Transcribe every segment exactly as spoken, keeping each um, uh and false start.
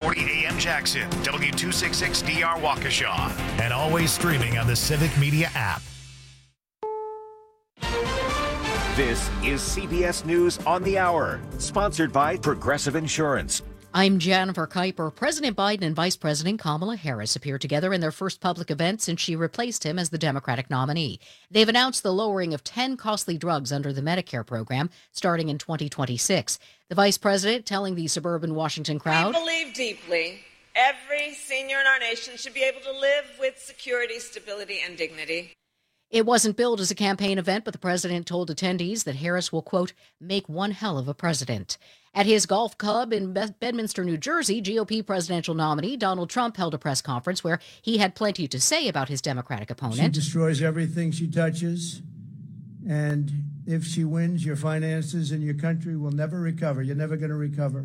forty A M Jackson, W two sixty-six D R Waukesha, and always streaming on the Civic Media app. This is C B S News on the Hour, sponsored by Progressive Insurance. I'm Jennifer Kuiper. President Biden and Vice President Kamala Harris appeared together in their first public event since she replaced him as the Democratic nominee. They've announced the lowering of ten costly drugs under the Medicare program starting in twenty twenty-six. The vice president telling the suburban Washington crowd, "We believe deeply every senior in our nation should be able to live with security, stability, and dignity." It wasn't billed as a campaign event, but the president told attendees that Harris will, quote, make one hell of a president. At his golf club in Bedminster, New Jersey, G O P presidential nominee Donald Trump held a press conference where he had plenty to say about his Democratic opponent. She destroys everything she touches, and if she wins, your finances and your country will never recover. You're never going to recover.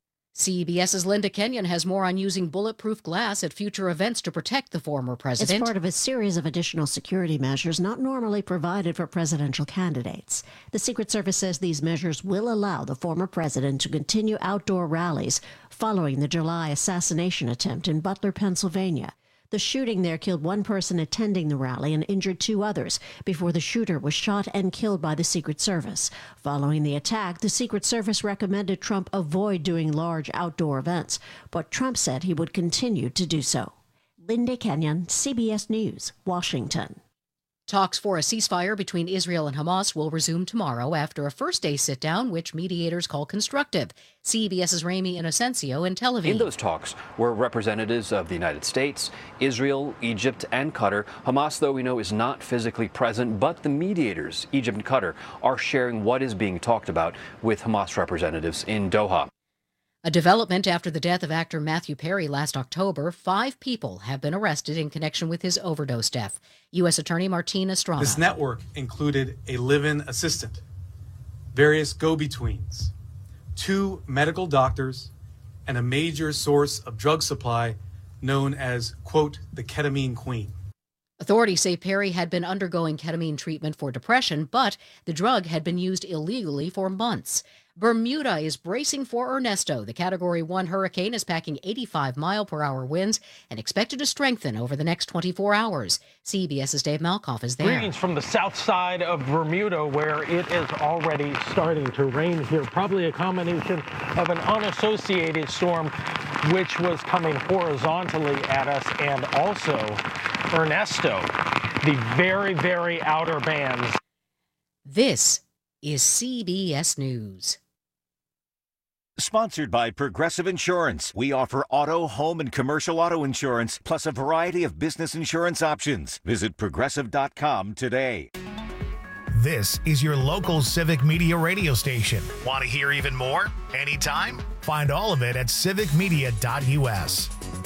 CBS's Linda Kenyon has more on using bulletproof glass at future events to protect the former president. It's part of a series of additional security measures not normally provided for presidential candidates. The Secret Service says these measures will allow the former president to continue outdoor rallies following the July assassination attempt in Butler, Pennsylvania. The shooting there killed one person attending the rally and injured two others before the shooter was shot and killed by the Secret Service. Following the attack, the Secret Service recommended Trump avoid doing large outdoor events, but Trump said he would continue to do so. Linda Kenyon, C B S News, Washington. Talks for a ceasefire between Israel and Hamas will resume tomorrow after a first-day sit-down, which mediators call constructive. CBS's Rami Inocencio in Tel Aviv. In those talks were representatives of the United States, Israel, Egypt, and Qatar. Hamas, though we know, is not physically present, but the mediators, Egypt and Qatar, are sharing what is being talked about with Hamas representatives in Doha. A development after the death of actor Matthew Perry last October. Five people have been arrested in connection with his overdose death. U S Attorney Martina Estrada. This network included a live-in assistant, various go-betweens, two medical doctors, and a major source of drug supply known as, quote, the ketamine queen. Authorities say Perry had been undergoing ketamine treatment for depression, but the drug had been used illegally for months. Bermuda is bracing for Ernesto. The Category one hurricane is packing eighty-five mile per hour winds and expected to strengthen over the next twenty-four hours. CBS's Dave Malkoff is there. Greetings from the south side of Bermuda, where it is already starting to rain here. Probably a combination of an unassociated storm, which was coming horizontally at us, and also Ernesto, the very, very outer bands. This is C B S News. Sponsored by Progressive Insurance. We offer auto, home, and commercial auto insurance, plus a variety of business insurance options. Visit progressive dot com today. This is your local Civic Media radio station. Want to hear even more? Anytime? Find all of it at civic media dot U S.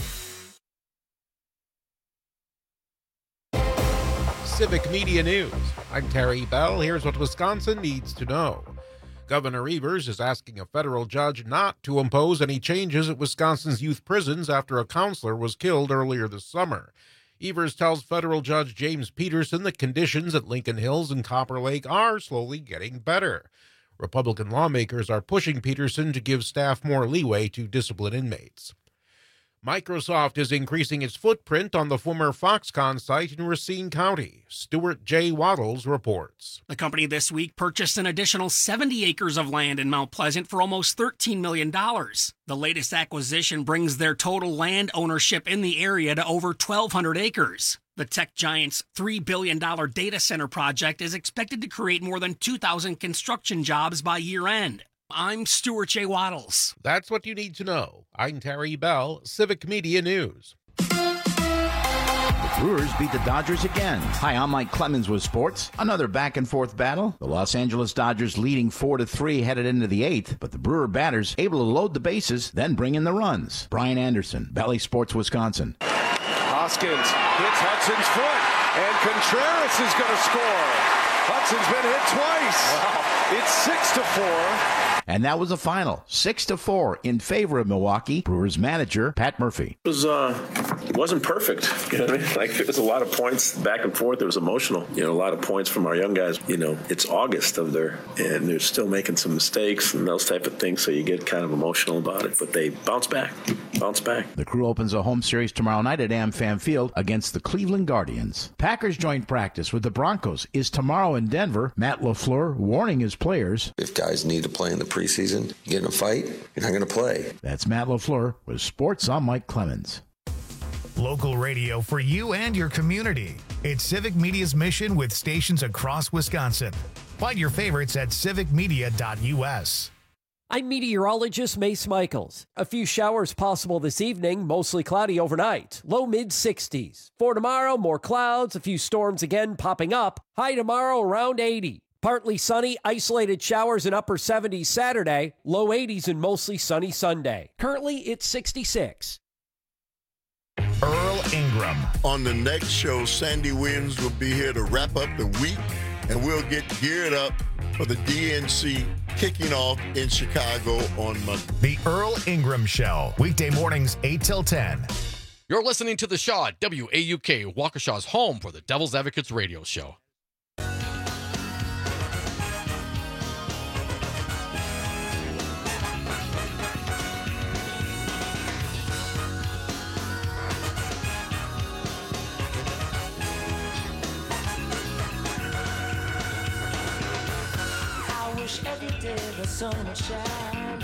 Civic Media News. I'm Terry Bell. Here's what Wisconsin needs to know. Governor Evers is asking a federal judge not to impose any changes at Wisconsin's youth prisons after a counselor was killed earlier this summer. Evers tells federal judge James Peterson that conditions at Lincoln Hills and Copper Lake are slowly getting better. Republican lawmakers are pushing Peterson to give staff more leeway to discipline inmates. Microsoft is increasing its footprint on the former Foxconn site in Racine County. Stuart J. Waddles reports. The company this week purchased an additional seventy acres of land in Mount Pleasant for almost thirteen million dollars. The latest acquisition brings their total land ownership in the area to over twelve hundred acres. The tech giant's three billion dollars data center project is expected to create more than two thousand construction jobs by year-end. I'm Stuart J. Waddles. That's what you need to know. I'm Terry Bell, Civic Media News. The Brewers beat the Dodgers again. Hi, I'm Mike Clemens with sports. Another back-and-forth battle. The Los Angeles Dodgers leading four to three headed into the eighth, but the Brewer batters able to load the bases, then bring in the runs. Brian Anderson, Bally Sports, Wisconsin. Hoskins hits Hudson's foot, and Contreras is going to score. Hudson's been hit twice. Wow. It's six to four. And that was the final, six to four in favor of Milwaukee. Brewers manager Pat Murphy. It was uh, it wasn't perfect. You know what I mean? Like there was a lot of points back and forth. It was emotional. You know, a lot of points from our young guys. You know, it's August of their, and they're still making some mistakes and those type of things. So you get kind of emotional about it. But they bounce back, bounce back. The Crew opens a home series tomorrow night at AmFam Field against the Cleveland Guardians. Packers joint practice with the Broncos is tomorrow in Denver. Matt LaFleur warning his players. If guys need to play in the preseason, you get in a fight, you're not going to play. That's Matt LaFleur with Sports. I'm Mike Clemens. Local radio for you and your community. It's Civic Media's mission with stations across Wisconsin. Find your favorites at civic media dot u s. I'm meteorologist Mace Michaels. A few showers possible this evening, mostly cloudy overnight. Low mid sixties. For tomorrow, more clouds, a few storms again popping up. High tomorrow around eighty. Partly sunny, isolated showers in upper seventies Saturday, low eighties and mostly sunny Sunday. Currently, it's sixty-six. Earl Ingram. On the next show, Sandy Williams will be here to wrap up the week, and we'll get geared up for the D N C kicking off in Chicago on Monday. The Earl Ingram Show, weekday mornings eight till ten. You're listening to The Shaw, W A U K, Waukesha's home for the Devil's Advocates radio show. Every day the sun will shine.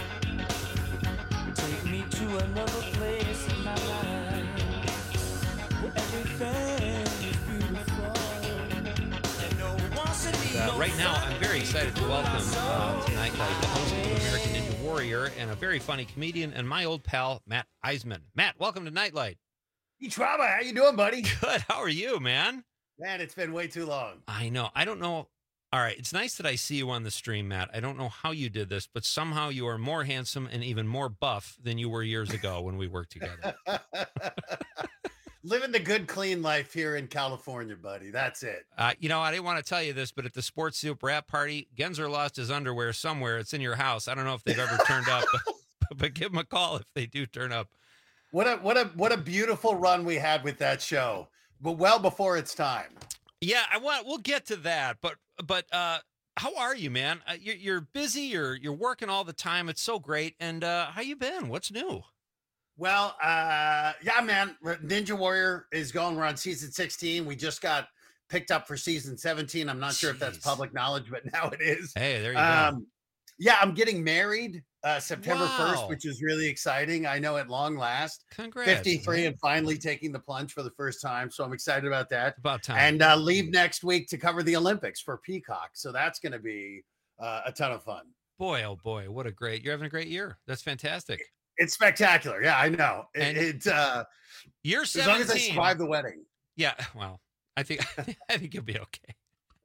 Take me to another place in my life where everything is beautiful. And no wants to be uh, right now, I'm very excited to welcome uh, tonight uh, the host of American Ninja Warrior and a very funny comedian and my old pal Matt Eisman. Matt, welcome to Nightlight. Hey, Trauma, how you doing, buddy? Good. How are you, man? Man, it's been way too long. I know. I don't know. All right, it's nice that I see you on the stream, Matt. I don't know how you did this, but somehow you are more handsome and even more buff than you were years ago when we worked together. Living the good, clean life here in California, buddy. That's it. Uh, you know, I didn't want to tell you this, but at the Sports Soup rap party, Genzer lost his underwear somewhere. It's in your house. I don't know if they've ever turned up, but, but give them a call if they do turn up. What a what a what a beautiful run we had with that show, but well before its time. Yeah, I want. We'll get to that, but but uh, how are you, man? Uh, you're, you're busy. You're you're working all the time. It's so great. And uh, how you been? What's new? Well, uh, yeah, man. Ninja Warrior is going. We're on season sixteen. We just got picked up for season seventeen. I'm not Jeez. sure if that's public knowledge, but now it is. Hey, there you um, go. Yeah, I'm getting married uh, September wow. first, which is really exciting. I know at long last. Congrats. fifty-three man. And finally taking the plunge for the first time. So I'm excited about that. About time. And uh, leave next week to cover the Olympics for Peacock. So that's going to be uh, a ton of fun. Boy, oh boy, what a great, you're having a great year. That's fantastic. It's spectacular. Yeah, I know. It, And it uh, You're as long as I seventeen. survive the wedding. Yeah, well, I think I think you'll be okay.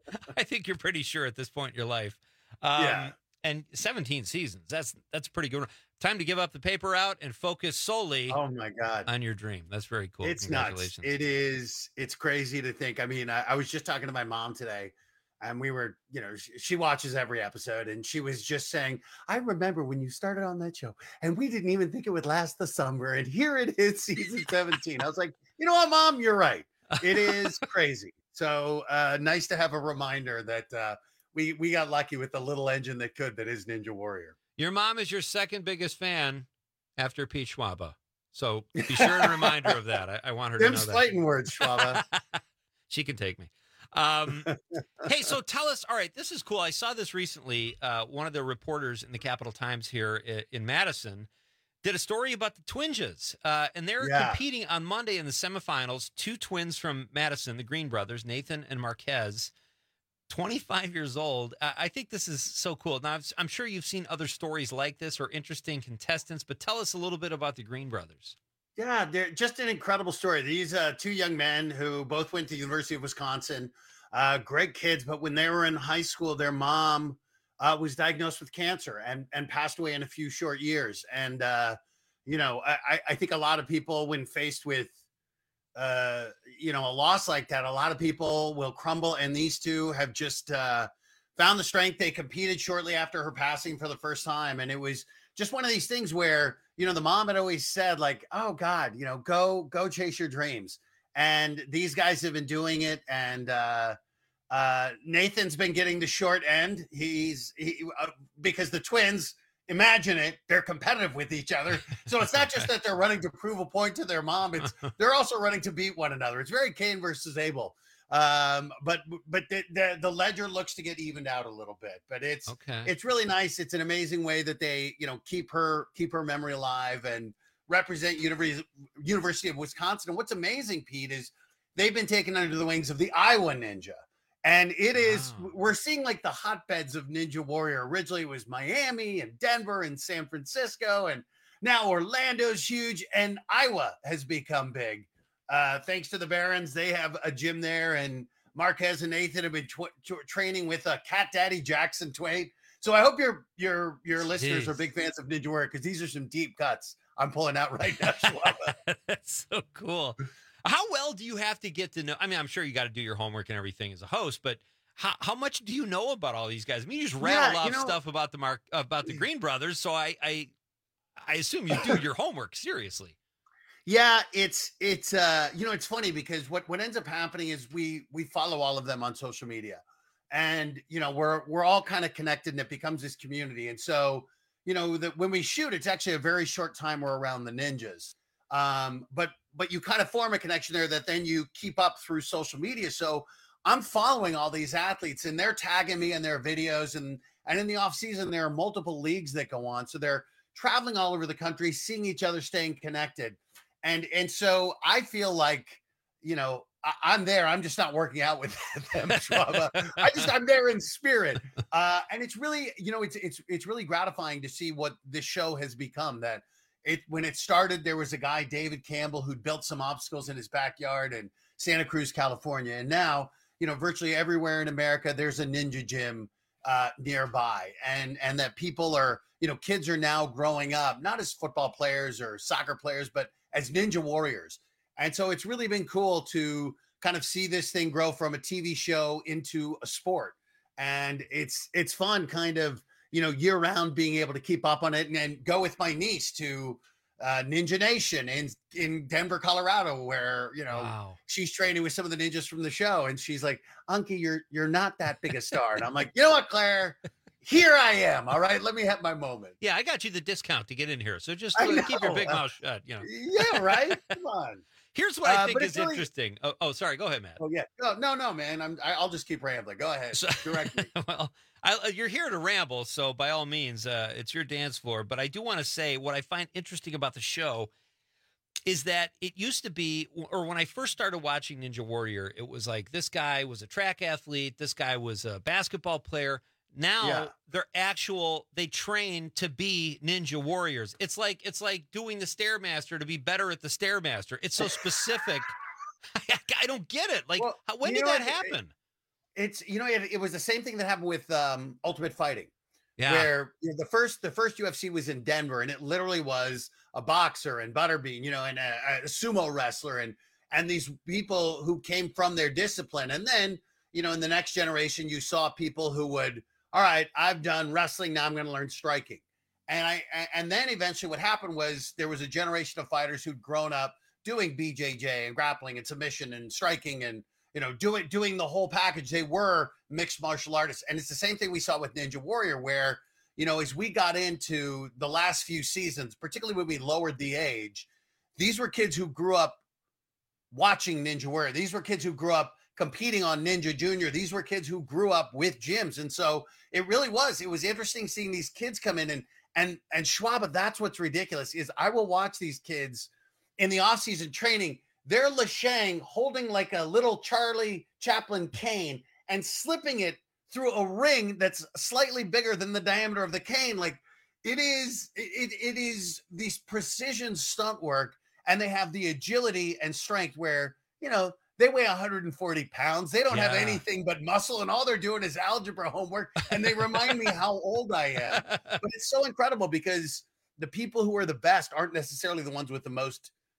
I think you're pretty sure at this point in your life. Um, Yeah. And seventeen seasons. That's that's pretty good. Time to give up the paper route and focus solely Oh my God. on your dream. That's very cool. It's nuts. Congratulations. It is. It's crazy to think. I mean, I, I was just talking to my mom today, and we were, you know, she, she watches every episode, and she was just saying, I remember when you started on that show, and we didn't even think it would last the summer, and here it is, season seventeen. I was like, you know what, Mom, you're right. It is crazy. So uh, nice to have a reminder that uh, we we got lucky with the little engine that could, that is Ninja Warrior. Your mom is your second biggest fan after Pete Schwaba. So be sure and remind her of that. I, I want her Them to know that. fighting words, Schwaba. She can take me. Um, hey, so tell us, all right, this is cool. I saw this recently. Uh, one of the reporters in the Capital Times here in, in Madison did a story about the Twinges. Uh, and they're Yeah. competing on Monday in the semifinals. Two twins from Madison, the Green brothers, Nathan and Marquez, twenty-five years old. Uh, I think this is so cool. Now, I've, I'm sure you've seen other stories like this or interesting contestants, but tell us a little bit about the Green brothers. Yeah, they're just an incredible story. These uh, two young men who both went to the University of Wisconsin, uh, great kids, but when they were in high school, their mom uh, was diagnosed with cancer and, and passed away in a few short years. And, uh, you know, I, I think a lot of people, when faced with uh, you know, a loss like that, a lot of people will crumble. And these two have just uh, found the strength. They competed shortly after her passing for the first time. And it was just one of these things where, you know, the mom had always said like, oh God, you know, go, go chase your dreams. And these guys have been doing it. And uh, uh, Nathan's been getting the short end. He's he, uh, because the twins, imagine it, they're competitive with each other. So it's not just that they're running to prove a point to their mom. It's they're also running to beat one another. It's very Cain versus Abel. Um, but but the, the the ledger looks to get evened out a little bit. But it's okay. It's really nice. It's an amazing way that they, you know, keep her keep her memory alive and represent University University of Wisconsin. And what's amazing, Pete, is they've been taken under the wings of the Iowa Ninja. And it is, wow. We're seeing like the hotbeds of Ninja Warrior. Originally it was Miami and Denver and San Francisco, and now Orlando's huge, and Iowa has become big. Uh, thanks to the Barons, they have a gym there, and Marquez and Nathan have been tw- tw- training with uh, Cat Daddy Jackson Twain. So I hope your your your Jeez. listeners are big fans of Ninja Warrior, because these are some deep cuts I'm pulling out right now. That's so cool. How well do you have to get to know? I mean, I'm sure you got to do your homework and everything as a host, but how, how much do you know about all these guys? I mean, you just rattled Yeah, off you know- stuff about the Mark about the Green brothers, so I I, I assume you do your homework seriously. Yeah, it's it's uh you know, it's funny because what what ends up happening is we we follow all of them on social media, and you know we're we're all kind of connected, and it becomes this community. And so you know that when we shoot, it's actually a very short time we're around the ninjas, um but but you kind of form a connection there that then you keep up through social media. So I'm following all these athletes, and they're tagging me in their videos, and and in the off season there are multiple leagues that go on, so they're traveling all over the country, seeing each other, staying connected. And and so I feel like, you know, I, I'm there. I'm just not working out with them. Schwab. I just I'm there in spirit. Uh, and it's really, you know, it's it's it's really gratifying to see what this show has become. That it when it started, there was a guy, David Campbell, who'd built some obstacles in his backyard in Santa Cruz, California. And now, you know, virtually everywhere in America, there's a ninja gym uh, nearby. And and that people are, you know, kids are now growing up, not as football players or soccer players, but as ninja warriors. And so it's really been cool to kind of see this thing grow from a T V show into a sport. And it's it's fun kind of, you know, year round being able to keep up on it, and, and go with my niece to uh, Ninja Nation in, in Denver, Colorado, where, you know, Wow. she's training with some of the ninjas from the show. And she's like, Unky, you're, you're not that big a star. And I'm like, you know what, Claire, here I am. All right. Let me have my moment. Yeah, I got you the discount to get in here, so just I uh, keep your know. big mouth shut. You know. Yeah, right. Come on. Here's what I Uh, think but is it's really- interesting. Oh, oh, sorry. Go ahead, Matt. Oh yeah. No, no, no, man. I'm. I, I'll just keep rambling. Go ahead. So- Direct me. well, I, uh, you're here to ramble, so by all means, uh, it's your dance floor. But I do want to say what I find interesting about the show is that it used to be, or when I first started watching Ninja Warrior, it was like this guy was a track athlete, this guy was a basketball player. Now Yeah. they're actual, they train to be ninja warriors. It's like it's like doing the Stairmaster to be better at the Stairmaster. It's so specific. I, I don't get it. Like, Well, how, when you did know that what? It- happen? It's you know it, it was the same thing that happened with um, Ultimate Fighting. Yeah. Where you know, the first the first U F C was in Denver, and it literally was a boxer and Butterbean, you know, and a, a sumo wrestler, and and these people who came from their discipline. And then, you know, in the next generation, you saw people who would, all right, I've done wrestling, now I'm going to learn striking. And I and then eventually what happened was there was a generation of fighters who'd grown up doing B J J and grappling and submission and striking and, you know, doing doing the whole package. They were mixed martial artists. And it's the same thing we saw with Ninja Warrior, where, you know, as we got into the last few seasons, particularly when we lowered the age, these were kids who grew up watching Ninja Warrior. These were kids who grew up competing on Ninja Junior. These were kids who grew up with gyms. And so it really was, it was interesting seeing these kids come in and, and, and Schwab, that's what's ridiculous is I will watch these kids in the off-season training. They're Lashang holding like a little Charlie Chaplin cane and slipping it through a ring that's slightly bigger than the diameter of the cane. Like it is, it, it is these precision stunt work, and they have the agility and strength where, you know, they weigh one hundred forty pounds. They don't have Yeah. anything but muscle, and all they're doing is algebra homework. And they remind me how old I am. But it's so incredible because the people who are the best aren't necessarily the ones with the most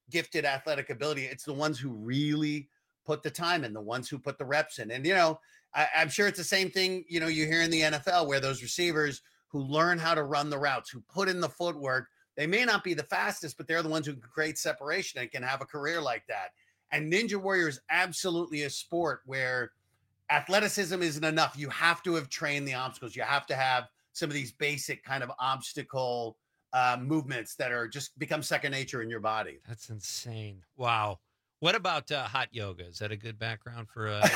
gifted athletic ability. It's the ones who really put the time in, the ones who put the reps in. And, you know, I, I'm sure it's the same thing, you know, you hear in the N F L where those receivers who learn how to run the routes, who put in the footwork, they may not be the fastest, but they're the ones who can create separation and can have a career like that. And Ninja Warrior is absolutely a sport where athleticism isn't enough. You have to have trained the obstacles. You have to have some of these basic kind of obstacle uh, movements that are just become second nature in your body. That's insane. Wow. What about uh, hot yoga? Is that a good background for uh,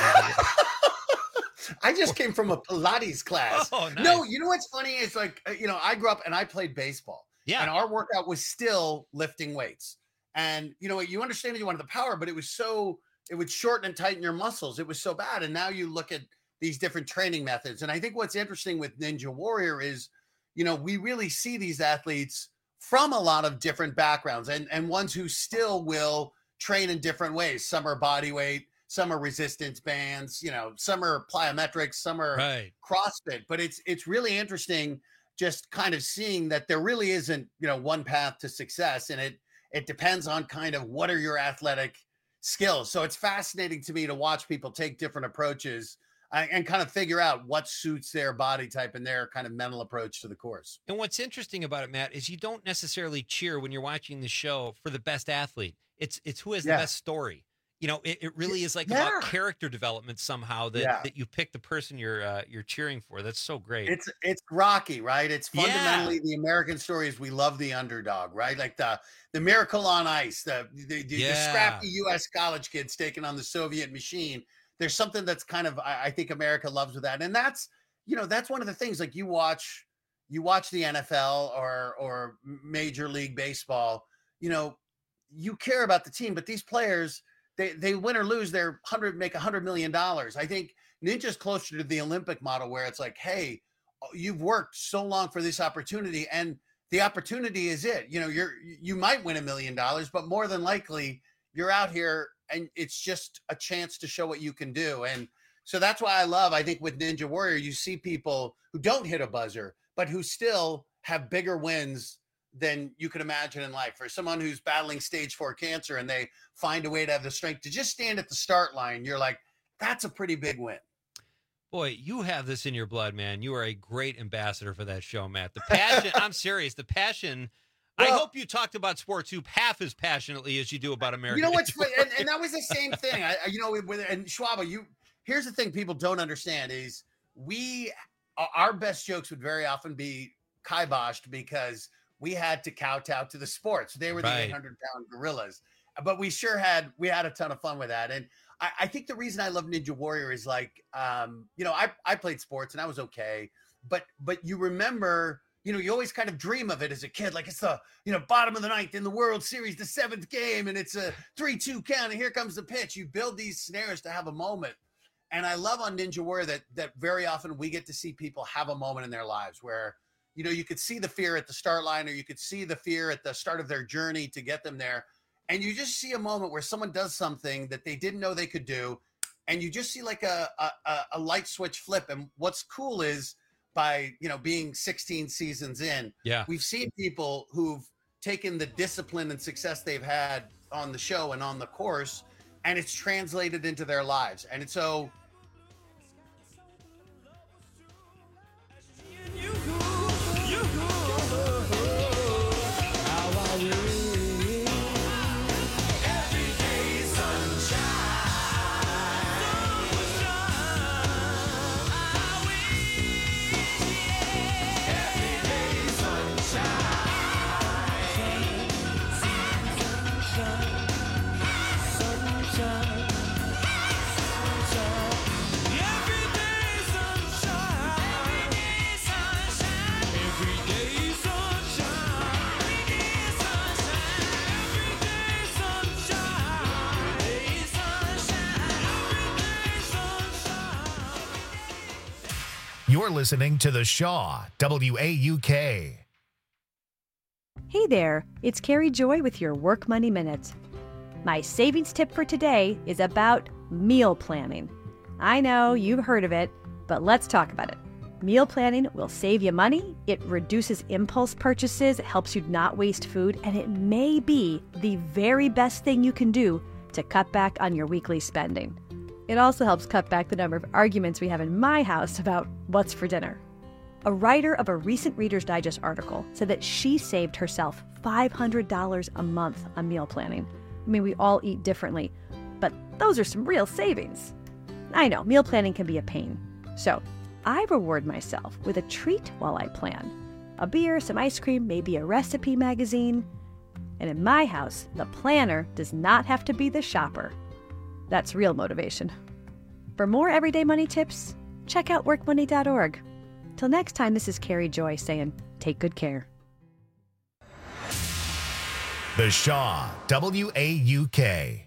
I just came from a Pilates class. Oh, nice. No, you know what's funny? It's like, you know, I grew up and I played baseball. Yeah. And our workout was still lifting weights. And, you know, you understand you wanted the power, but it was so, it would shorten and tighten your muscles. It was so bad. And now you look at these different training methods. And I think what's interesting with Ninja Warrior is, you know, we really see these athletes from a lot of different backgrounds and, and ones who still will train in different ways. Some are body weight, some are resistance bands, you know, some are plyometrics, some are right. CrossFit. But it's it's really interesting just kind of seeing that there really isn't, you know, one path to success. And it it depends on kind of what are your athletic skills. So it's fascinating to me to watch people take different approaches uh, and kind of figure out what suits their body type and their kind of mental approach to the course. And what's interesting about it, Matt, is you don't necessarily cheer when you're watching the show for the best athlete. It's it's who has Yeah. the best story. You know, it, it really is like Yeah. about character development somehow that, Yeah. that you pick the person you're uh, you're cheering for. That's so great. It's it's Rocky, right? It's Yeah. fundamentally the American story is we love the underdog, right? Like the the Miracle on Ice, the the, the, the Yeah. scrappy U S college kids taking on the Soviet machine. There's something that's kind of I, I think America loves with that, and that's you know that's one of the things. Like you watch you watch the N F L or or Major League Baseball, you know, you care about the team, but these players. They they win or lose, they're hundred make a hundred million dollars. I think Ninja's closer to the Olympic model where it's like, hey, you've worked so long for this opportunity, and the opportunity is it. You know, you're you might win a million dollars, but more than likely you're out here and it's just a chance to show what you can do. And so that's why I love, I think with Ninja Warrior, you see people who don't hit a buzzer, but who still have bigger wins than you could imagine in life. For someone who's battling stage four cancer and they find a way to have the strength to just stand at the start line, you're like, that's a pretty big win. Boy, you have this in your blood, man. You are a great ambassador for that show, Matt. The passion, I'm serious, the passion. I Well- hope you talked about sports hoop half as passionately as you do about American. You know what's football. and, and that was the same thing. I, I- you know, with and Schwaba, you here's the thing people don't understand is we our best jokes would very often be kiboshed because we had to kowtow to the sports. They were the Right. eight hundred pound gorillas, but we sure had we had a ton of fun with that. And I, I think the reason I love Ninja Warrior is like, um, you know, I I played sports and I was okay, but but you remember. You know, you always kind of dream of it as a kid, like it's the, you know, bottom of the ninth in the World Series, the seventh game, and it's a three two count, and here comes the pitch. You build these scenarios to have a moment. And I love on Ninja Warrior that that very often we get to see people have a moment in their lives where, you know, you could see the fear at the start line, or you could see the fear at the start of their journey to get them there. And you just see a moment where someone does something that they didn't know they could do. And you just see like a, a, a light switch flip. And what's cool is, by, you know, being sixteen seasons in, Yeah. we've seen people who've taken the discipline and success they've had on the show and on the course, and it's translated into their lives. And it's so You're listening to The Shaw, W A U K. Hey there, it's Carrie Joy with your Work Money Minute. My savings tip for today is about meal planning. I know you've heard of it, but let's talk about it. Meal planning will save you money, it reduces impulse purchases, it helps you not waste food, and it may be the very best thing you can do to cut back on your weekly spending. It also helps cut back the number of arguments we have in my house about what's for dinner. A writer of a recent Reader's Digest article said that she saved herself five hundred dollars a month on meal planning. I mean, we all eat differently, but those are some real savings. I know, meal planning can be a pain. So I reward myself with a treat while I plan. A beer, some ice cream, maybe a recipe magazine. And in my house, the planner does not have to be the shopper. That's real motivation. For more everyday money tips, check out work money dot org. Till next time, this is Carrie Joy saying, take good care. The Shaw, W A U K.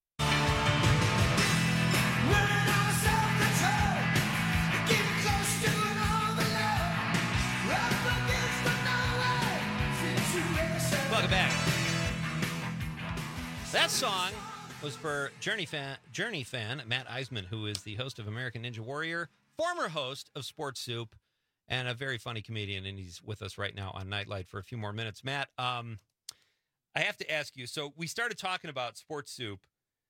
Welcome back. That song was for Journey fan, Journey fan Matt Eisman, who is the host of American Ninja Warrior, former host of Sports Soup, and a very funny comedian, and he's with us right now on Nightlight for a few more minutes. Matt, um, I have to ask you, so we started talking about Sports Soup.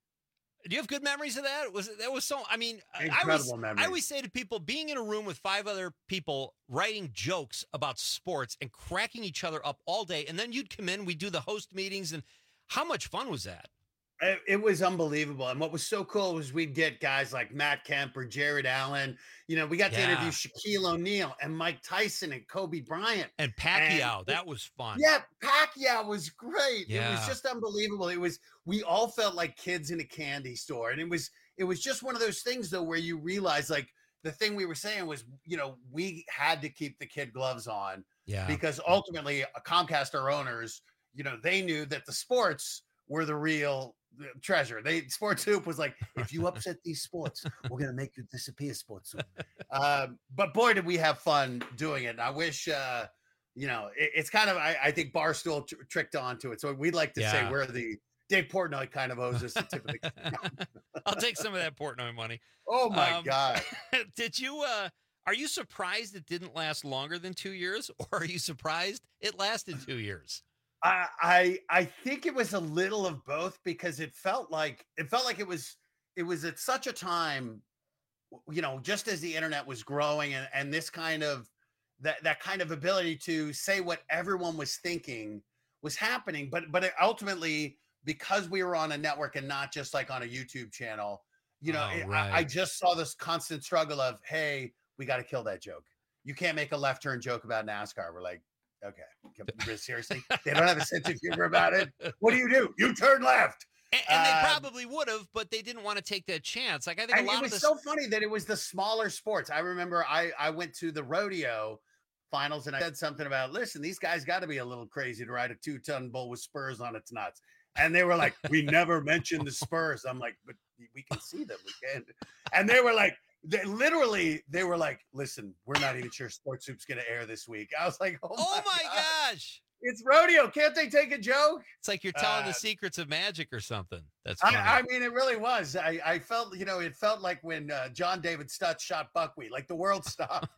Do you have good memories of that? Was it, that was so, I mean, Incredible I always, memories. I always say to people, being in a room with five other people writing jokes about sports and cracking each other up all day, and then you'd come in, we'd do the host meetings, and how much fun was that? It, it was unbelievable. And what was so cool was we'd get guys like Matt Kemp or Jared Allen. You know, we got to Yeah. interview Shaquille O'Neal and Mike Tyson and Kobe Bryant. And Pacquiao, And- that was fun. Yeah, Pacquiao was great. It Yeah. was just unbelievable. It was, we all felt like kids in a candy store. And it was, it was just one of those things though, where you realize like the thing we were saying was, you know, we had to keep the kid gloves on Yeah. because ultimately Comcast, our owners, you know, they knew that the sports were the real treasure. They Sports Soup was like, if you upset these sports, we're gonna make you disappear, Sports Soup. Um, but boy, did we have fun doing it. And I wish, uh, you know, it, it's kind of I, I think Barstool tr- tricked onto it. So we'd like to say Yeah. we're the Dave Portnoy kind of owes us the tip of the. I'll take some of that Portnoy money. Oh my Um, God! Did you? Uh, are you surprised it didn't last longer than two years, or are you surprised it lasted two years? I, I I think it was a little of both because it felt like it felt like it was it was at such a time, you know, just as the internet was growing and, and this kind of that that kind of ability to say what everyone was thinking was happening. But but it ultimately, because we were on a network and not just like on a YouTube channel, you know, Oh, it- right. I, I just saw this constant struggle of, hey, we got to kill that joke. You can't make a left turn joke about NASCAR. We're like, okay, come- seriously, they don't have a sense of humor about it. What do you do? You turn left. And, and they Um, probably would have, but they didn't want to take that chance. Like I think And a lot it was of this. so funny that it was the smaller sports. I remember I I went to the rodeo finals and I said something about, listen, these guys got to be a little crazy to ride a two ton bull with spurs on its nuts. And they were like, we never mentioned the spurs. I'm like, but we can see them. We can. And they were like, they literally, they were like, listen, we're not even sure Sports Soup's going to air this week. I was like, oh, oh my, my God. gosh! It's rodeo. Can't they take a joke? It's like you're telling Uh, the secrets of magic or something. That's funny. I, I mean, it really was. I, I felt, you know, it felt like when uh, John David Stutz shot buckwheat, like the world stopped.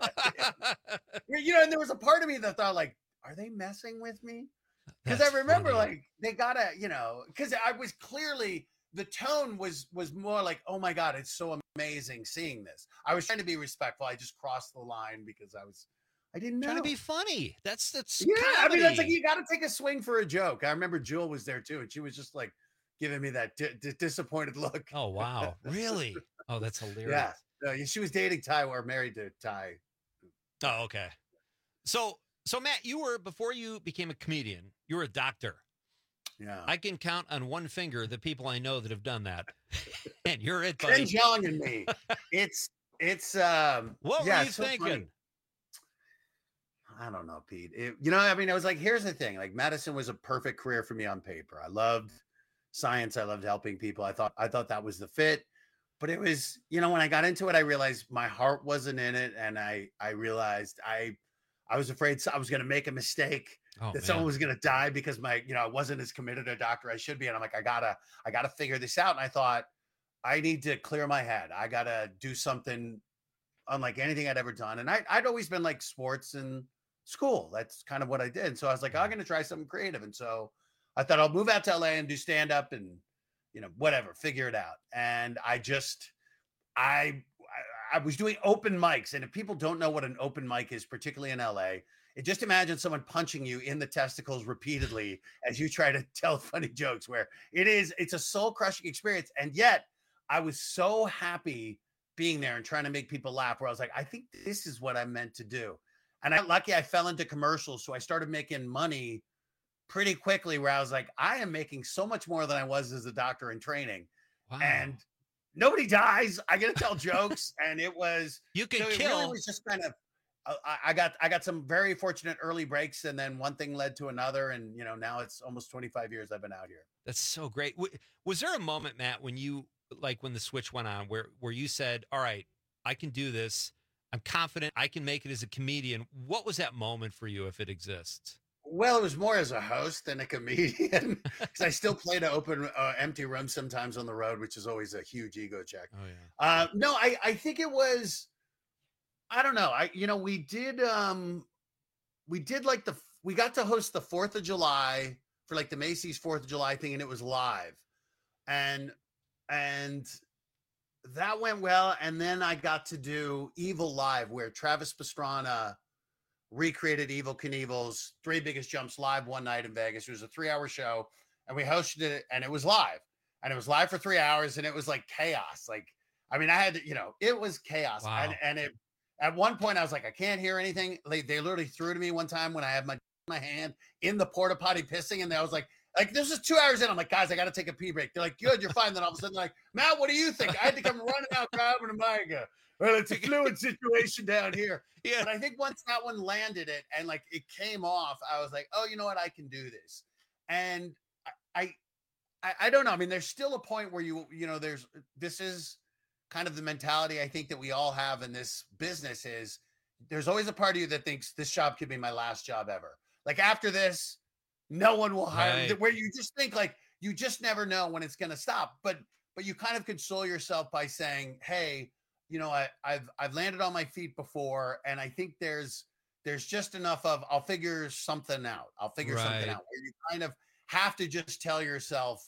You know, and there was a part of me that thought, like, are they messing with me? Because I That's remember, funny. like, they gotta, you know, because I was clearly the tone was was more like, oh my God, it's so amazing seeing this. I was trying to be respectful. I just crossed the line because I was, I didn't know. Trying to be funny. That's that's Yeah, I mean, that's like comedy. you got to take a swing for a joke. I remember Jewel was there too, and she was just like giving me that di- di- disappointed look. Oh wow, really? Oh, that's hilarious. Yeah, no, she was dating Ty or married to Ty. Oh, okay. So, so Matt, you were before you became a comedian, you were a doctor. Yeah, I can count on one finger the people I know that have done that, and you're it, Ken buddy. Jeong and me. It's it's um. What yeah, were you it's so thinking? funny. I don't know, Pete. It, you know, I mean, I was like, here's the thing. Like, medicine was a perfect career for me on paper. I loved science. I loved helping people. I thought I thought that was the fit. But it was, you know, when I got into it, I realized my heart wasn't in it, and I I realized I I was afraid I was going to make a mistake. Oh, that man. someone was going to die because my, you know, I wasn't as committed a doctor I should be. And I'm like, I gotta, I gotta figure this out. And I thought, I need to clear my head. I gotta do something unlike anything I'd ever done. And I, I'd always been like sports and school. That's kind of what I did. So I was like, oh, I'm going to try something creative. And so I thought I'll move out to L A and do stand up and, you know, whatever, figure it out. And I just, I, I, I was doing open mics. And if people don't know what an open mic is, particularly in L A, it just imagine someone punching you in the testicles repeatedly as you try to tell funny jokes, where it is, it's a soul crushing experience. And yet I was so happy being there and trying to make people laugh, where I was like, I think this is what I'm meant to do. And I'm lucky I fell into commercials. So I started making money pretty quickly, where I was like, I am making so much more than I was as a doctor in training. Wow. And nobody dies. I get to tell jokes. And it was, you can so kill. It really was just kind of, uh, I got, I got some very fortunate early breaks, and then one thing led to another. And, you know, now it's almost twenty-five years I've been out here. That's so great. Was there a moment, Matt, when you, like when the switch went on, where, where you said, all right, I can do this. I'm confident I can make it as a comedian. What was that moment for you, if it exists? Well, it was more as a host than a comedian, because I still play to open uh, empty rooms sometimes on the road, which is always a huge ego check. Oh yeah. Uh, no, I, I think it was, I don't know. I, you know, we did, um, we did like the, we got to host the fourth of July for like the Macy's fourth of July thing. And it was live, and, and that went well. And then I got to do Evil Live, where Travis Pastrana recreated Evel Knievel's Three Biggest Jumps live one night in Vegas. It was a three hour show, and we hosted it, and it was live, and it was live for three hours. And it was like chaos. Like, I mean, I had to, you know, it was chaos. Wow. And, and it, at one point I was like, I can't hear anything. Like, they literally threw to me one time when I had my, my hand in the porta potty pissing. And I was like, like, this is two hours in. I'm like, guys, I got to take a pee break. They're like, good, you're fine. Then all of a sudden, they're like, Matt, what do you think? I had to come running out, grabbing a mic. Well, it's a fluid situation down here. Yeah. But I think once that one landed it and like it came off, I was like, oh, you know what? I can do this. And I, I, I don't know. I mean, there's still a point where you, you know, there's, this is kind of the mentality I think that we all have in this business, is there's always a part of you that thinks this job could be my last job ever. Like, after this, no one will hire me, Right. where you just think like, you just never know when it's going to stop. But, but you kind of console yourself by saying, hey, you know, I, I've, I've landed on my feet before. And I think there's, there's just enough of, I'll figure something out. I'll figure Right. something out, where you kind of have to just tell yourself,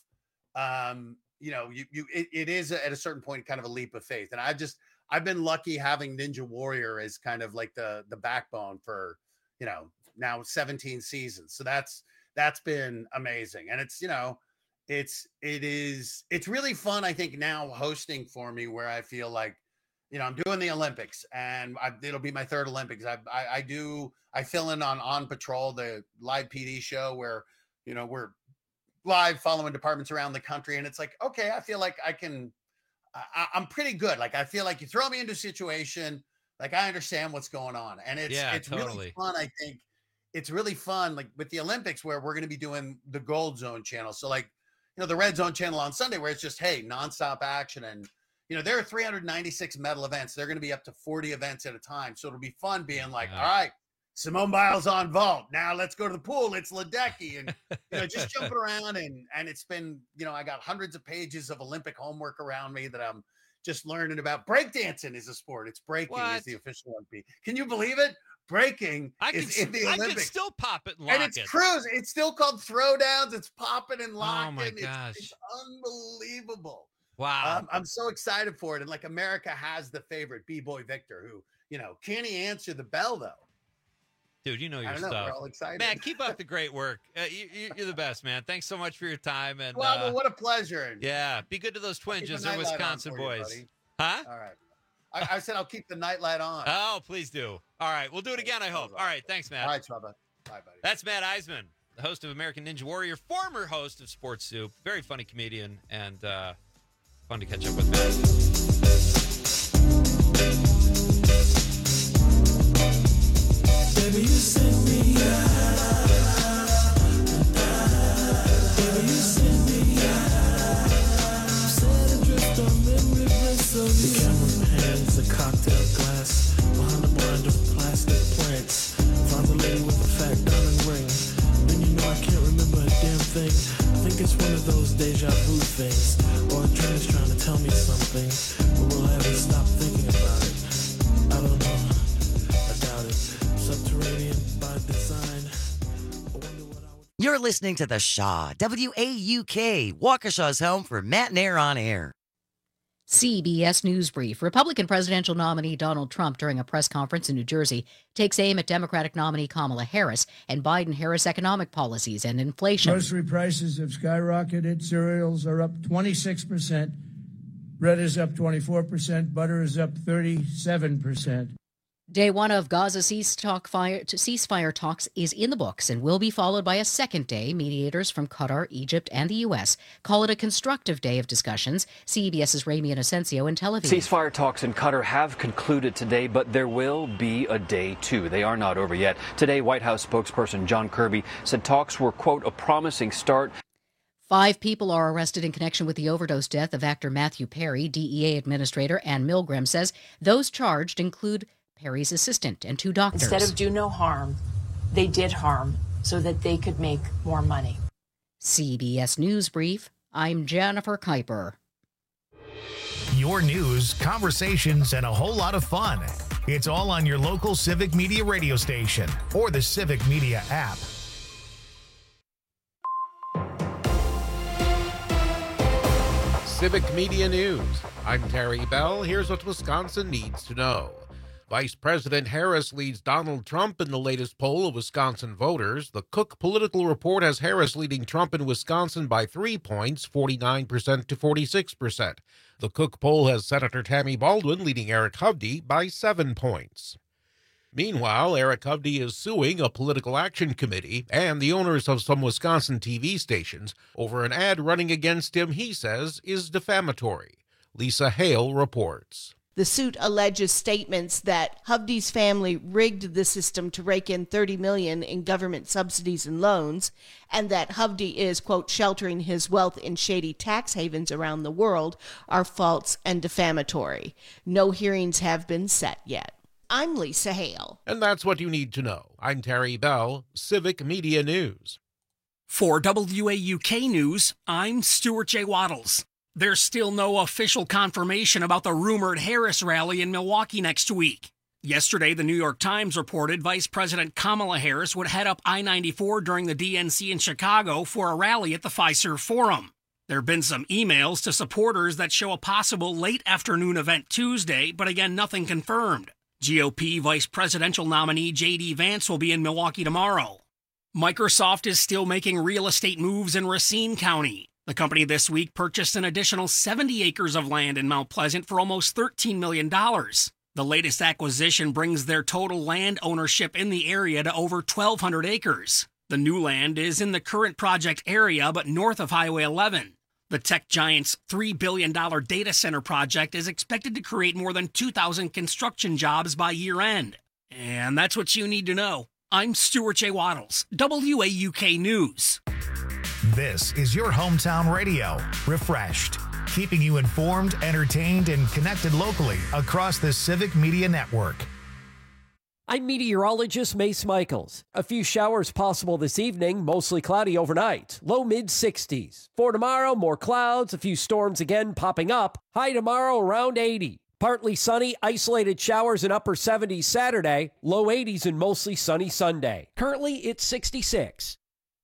um, you know, you, you, it, it is at a certain point kind of a leap of faith. And I just, I've been lucky having Ninja Warrior as kind of like the, the backbone for, you know, now seventeen seasons. So that's, that's been amazing. And it's, you know, it's, it is, it's really fun, I think, now hosting for me, where I feel like, you know, I'm doing the Olympics, and I, it'll be my third Olympics. I, I, I do, I fill in on On Patrol, the live P D show, where, you know, we're live following departments around the country. And it's like, okay, I feel like I can, I, I'm pretty good. Like, I feel like you throw me into a situation, like I understand what's going on. And it's, Yeah, it's totally. really fun. I think it's really fun, like with the Olympics, where we're going to be doing the Gold Zone channel. So like, you know, the Red Zone channel on Sunday, where it's just, hey, nonstop action. And, you know, there are three hundred ninety-six medal events. They're going to be up to forty events at a time. So it'll be fun being like, Yeah. all right, Simone Biles on vault. Now let's go to the pool. It's Ledecky. And, you know, just jumping around. And, and it's been, you know, I got hundreds of pages of Olympic homework around me that I'm just learning about. Breakdancing is a sport. It's breaking What? is the official Olympic. Can you believe it? Breaking I can, is in the I can Olympics. still pop it and lock And it's it. cruise. It's still called throwdowns. It's popping and locking. Oh my It's- gosh. It's, unbelievable. Wow. Um, I'm so excited for it. And like, America has the favorite, B-Boy Victor, who, you know, can he answer the bell though? Dude, you know your I don't know. stuff. We're all excited. Matt, keep up the great work. Uh, you, you- you're the best, man. Thanks so much for your time. And Well, uh, well, what a pleasure. yeah, be good to those Keep twinges. the They're nightlight on Wisconsin for you, boys. buddy. Huh? All right. I, I said I'll keep the nightlight on. Oh, please do. All right, we'll do it again, I hope. All right, thanks, Matt. All right, Trouble. Bye, buddy. That's Matt Eisman, the host of American Ninja Warrior, former host of Sports Soup, very funny comedian, and uh, fun to catch up with Matt. Baby, you send me out. Baby, you send me out. Set adrift on memory bliss of you. The cameraman's a cocktail glass behind a blind of plastic plants. Found a lady with a fat diamond ring. Then you know I can't remember a damn thing. I think it's one of those deja vu things, or a dream is trying to tell me something, but will I ever stop thinking about it? I You're listening to The Shaw, W A U K, Waukesha's home for Matt and Air on air. C B S News Brief. Republican presidential nominee Donald Trump, during a press conference in New Jersey, takes aim at Democratic nominee Kamala Harris and Biden-Harris economic policies and inflation. Grocery prices have skyrocketed. Cereals are up twenty-six percent. Bread is up twenty-four percent. Butter is up thirty-seven percent. Day one of Gaza ceasefire talks is in the books and will be followed by a second day. Mediators from Qatar, Egypt, and the U S call it a constructive day of discussions. CBS's Ramy Inocencio in Tel Aviv. Ceasefire talks in Qatar have concluded today, but there will be a day two. They are not over yet. Today, White House spokesperson John Kirby said talks were, quote, a promising start. Five people are arrested in connection with the overdose death of actor Matthew Perry. D E A Administrator Ann Milgram says those charged include Perry's assistant and two doctors. Instead of do no harm, they did harm so that they could make more money. C B S News Brief, I'm Jennifer Kuiper. Your news, conversations, and a whole lot of fun. It's all on your local Civic Media radio station or the Civic Media app. Civic Media News. I'm Terry Bell. Here's what Wisconsin needs to know. Vice President Harris leads Donald Trump in the latest poll of Wisconsin voters. The Cook Political Report has Harris leading Trump in Wisconsin by three points, forty-nine percent to forty-six percent. The Cook poll has Senator Tammy Baldwin leading Eric Hovde by seven points. Meanwhile, Eric Hovde is suing a political action committee and the owners of some Wisconsin T V stations over an ad running against him he says is defamatory. Lisa Hale reports. The suit alleges statements that Hovde's family rigged the system to rake in thirty million dollars in government subsidies and loans, and that Hovde is, quote, sheltering his wealth in shady tax havens around the world are false and defamatory. No hearings have been set yet. I'm Lisa Hale. And that's what you need to know. I'm Terry Bell, Civic Media News. For W A U K News, I'm Stuart J. Waddles. There's still no official confirmation about the rumored Harris rally in Milwaukee next week. Yesterday, the New York Times reported Vice President Kamala Harris would head up I ninety-four during the D N C in Chicago for a rally at the Fiserv Forum. There have been some emails to supporters that show a possible late afternoon event Tuesday, but again, nothing confirmed. G O P Vice Presidential nominee J D Vance will be in Milwaukee tomorrow. Microsoft is still making real estate moves in Racine County. The company this week purchased an additional seventy acres of land in Mount Pleasant for almost thirteen million dollars. The latest acquisition brings their total land ownership in the area to over twelve hundred acres. The new land is in the current project area, but north of Highway eleven. The tech giant's three billion dollars data center project is expected to create more than two thousand construction jobs by year end. And that's what you need to know. I'm Stuart J. Waddles, W A U K News. This is your hometown radio, refreshed, keeping you informed, entertained, and connected locally across the Civic Media Network. I'm meteorologist Mace Michaels. A few showers possible this evening, mostly cloudy overnight. Low mid sixties. For tomorrow, more clouds, a few storms again popping up. High tomorrow around eighty. Partly sunny, isolated showers in upper seventies Saturday. Low eighties and mostly sunny Sunday. Currently, it's sixty-six.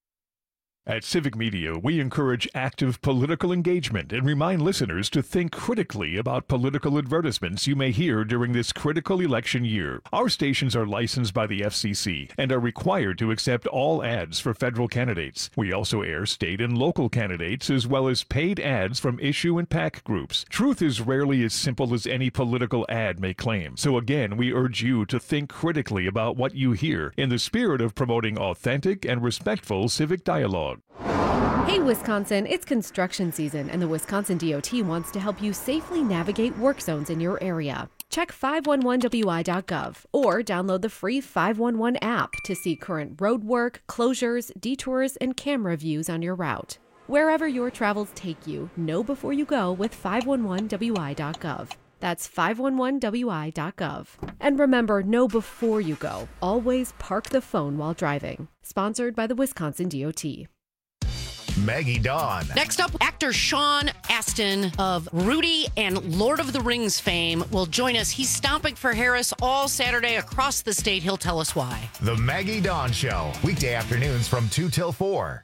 At Civic Media, we encourage active political engagement and remind listeners to think critically about political advertisements you may hear during this critical election year. Our stations are licensed by the F C C and are required to accept all ads for federal candidates. We also air state and local candidates as well as paid ads from issue and PAC groups. Truth is rarely as simple as any political ad may claim. So again, we urge you to think critically about what you hear in the spirit of promoting authentic and respectful civic dialogue. Hey Wisconsin, it's construction season and the Wisconsin D O T wants to help you safely navigate work zones in your area. Check five one one W I dot gov or download the free five one one app to see current road work, closures, detours, and camera views on your route. Wherever your travels take you, know before you go with five one one W I dot gov. That's five one one W I dot gov. And remember, know before you go. Always park the phone while driving. Sponsored by the Wisconsin D O T. Maggie Dawn. Next up, actor Sean Astin of Rudy and Lord of the Rings fame will join us. He's stomping for Harris all Saturday across the state. He'll tell us why. The Maggie Dawn Show, weekday afternoons from two till four.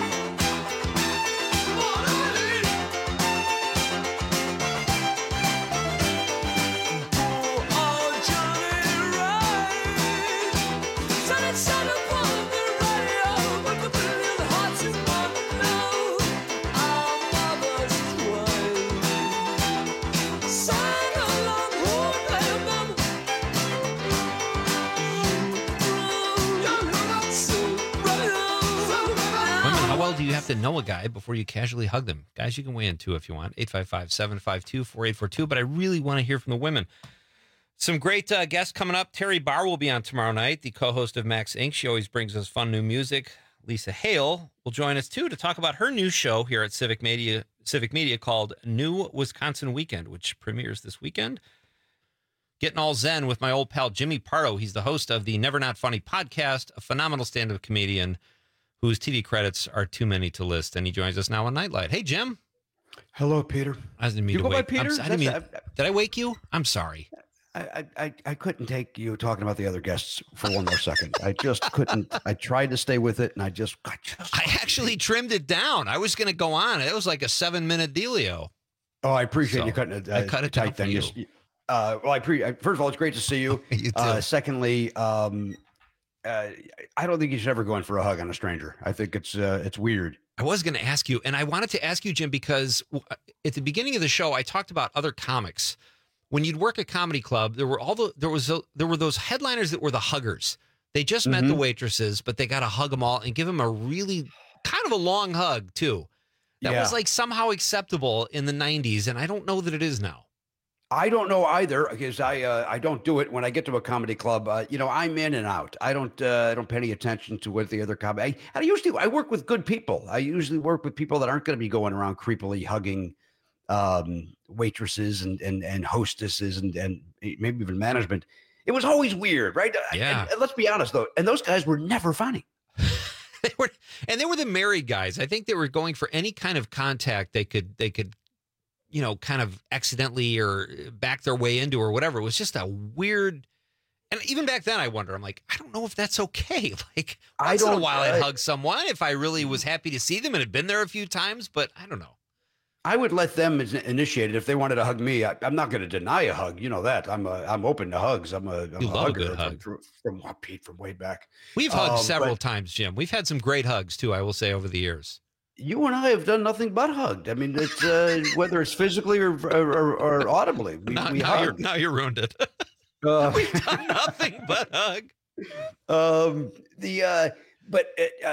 Do you have to know a guy before you casually hug them? Guys, you can weigh in too if you want. eight five five, seven five two, four eight four two. But I really want to hear from the women. Some great uh, guests coming up. Terry Barr will be on tomorrow night, the co-host of Max Incorporated. She always brings us fun new music. Lisa Hale will join us too to talk about her new show here at Civic Media, Civic Media called New Wisconsin Weekend, which premieres this weekend. Getting all zen with my old pal Jimmy Pardo. He's the host of the Never Not Funny podcast, a phenomenal stand-up comedian whose T V credits are too many to list, and he joins us now on Nightlight. Hey, Jim. Hello, Peter. I didn't mean you to go wake. by Peter? I'm, I didn't mean, I, did I wake you? I'm sorry. I, I I couldn't take you talking about the other guests for one more second. I just couldn't. I tried to stay with it, and I just I just. I actually trimmed it down. I was going to go on. It was like a seven-minute dealio. Oh, I appreciate So, you cutting it. Uh, I cut it tight down for then. you. Just, uh, well, I pre. First of all, it's great to see you. You too. Uh, secondly, um, uh, I don't think you should ever go in for a hug on a stranger. I think it's uh, it's weird. I was going to ask you, and I wanted to ask you, Jim, because at the beginning of the show, I talked about other comics. When you'd work a comedy club, there were all the there was a, there were those headliners that were the huggers. They just met Mhm. the waitresses, but they got to hug them all and give them a really kind of a long hug too. That Yeah. was like somehow acceptable in the nineties, and I don't know that it is now. I don't know either because I uh, I don't do it when I get to a comedy club. Uh, you know, I'm in and out. I don't uh, I don't pay any attention to what the other comedy. I, I usually I work with good people. I usually work with people that aren't going to be going around creepily hugging um, waitresses and and and hostesses and and maybe even management. It was always weird, right? Yeah. And, and let's be honest though, and those guys were never funny. They were, and they were the married guys. I think they were going for any kind of contact they could they could. you know, kind of accidentally or back their way into or whatever. It was just a weird, and even back then I wonder, I'm like, I don't know if that's okay. Like I once in a don't- while I'd I- hug someone if I really was happy to see them and had been there a few times, but I don't know. I would let them is- initiate it if they wanted to hug me. I, I'm not going to deny a hug. You know that. I'm a, I'm open to hugs. I'm a, I'm You a love a hugger good from, hug. From, from, from Pete from way back. We've hugged Um, several but times, Jim. We've had some great hugs too, I will say, over the years. You and I have done nothing but hugged. I mean, it's uh, whether it's physically or or, or, or audibly. We, Now, we now, you're, hug. now you ruined it. Uh, We've done nothing but hug. um, the uh, but uh, uh,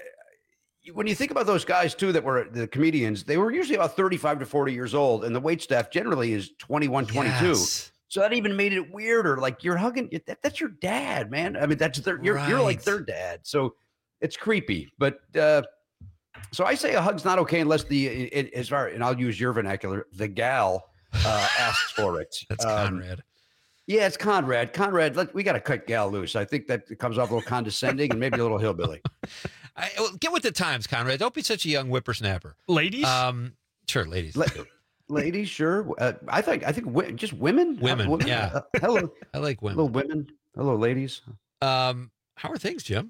when you think about those guys too that were the comedians, they were usually about thirty-five to forty years old, and the wait staff generally is twenty-one, twenty-two. Yes. So that even made it weirder. Like you're hugging, that, that's your dad, man. I mean, that's their, you're you're like Right. their dad. So it's creepy. But uh, so I say a hug's not okay unless the it, as far and I'll use your vernacular, the gal uh, asks for it. That's Um, Conrad. Yeah, it's Conrad. Conrad, let, we got to cut gal loose. I think that it comes off a little condescending and maybe a little hillbilly. I, well, get with the times, Conrad. Don't be such a young whippersnapper. Ladies? Um, sure, ladies. La- ladies, sure. Uh, I think I think wi- just women. Women, Uh, yeah. Uh, hello, I like women. hello, women. Hello, ladies. Um, how are things, Jim?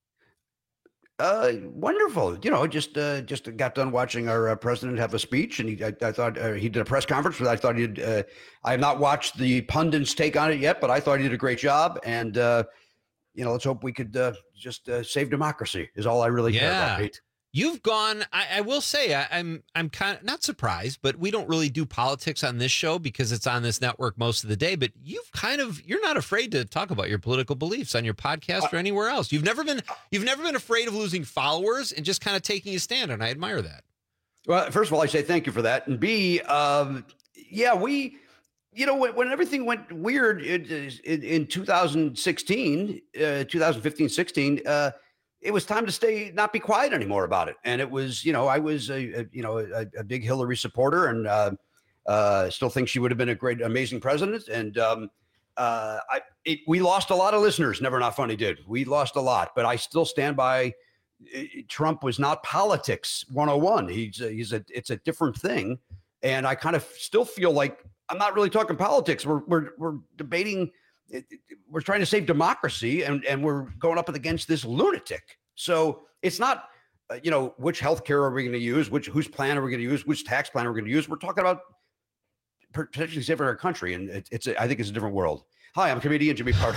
Uh, wonderful. You know, just uh, just got done watching our uh, president have a speech, and he I, I thought uh, he did a press conference. But I thought he did. Uh, I have not watched the pundits take on it yet, but I thought he did a great job. And uh, you know, let's hope we could uh, just uh, save democracy. Is all I really care Yeah. about. Pete. You've gone. I, I will say, I, I'm I'm kind of not surprised, but we don't really do politics on this show because it's on this network most of the day. But you've kind of you're not afraid to talk about your political beliefs on your podcast or anywhere else. You've never been you've never been afraid of losing followers and just kind of taking a stand, and I admire that. Well, first of all, I say thank you for that, and B, um, yeah, we, you know, when, when everything went weird in, in, in two thousand sixteen, uh, two thousand fifteen, sixteen, uh, it was time to stay, not be quiet anymore about it. And it was, you know, I was, a, a you know, a, a big Hillary supporter, and uh, uh, still think she would have been a great, amazing president. And um, uh, I, it, we lost a lot of listeners. Never Not Funny did. We lost a lot, but I still stand by Trump was not politics one oh one. He's a, he's a it's a different thing, and I kind of still feel like I'm not really talking politics. We're we're we're debating. We're trying to save democracy, and and we're going up against this lunatic. So it's not, uh, you know, which healthcare are we going to use? Which whose plan are we going to use? Which tax plan are we going to use? We're talking about potentially saving our country, and it, it's a, I think it's a different world. Hi, I'm comedian Jimmy Pardo.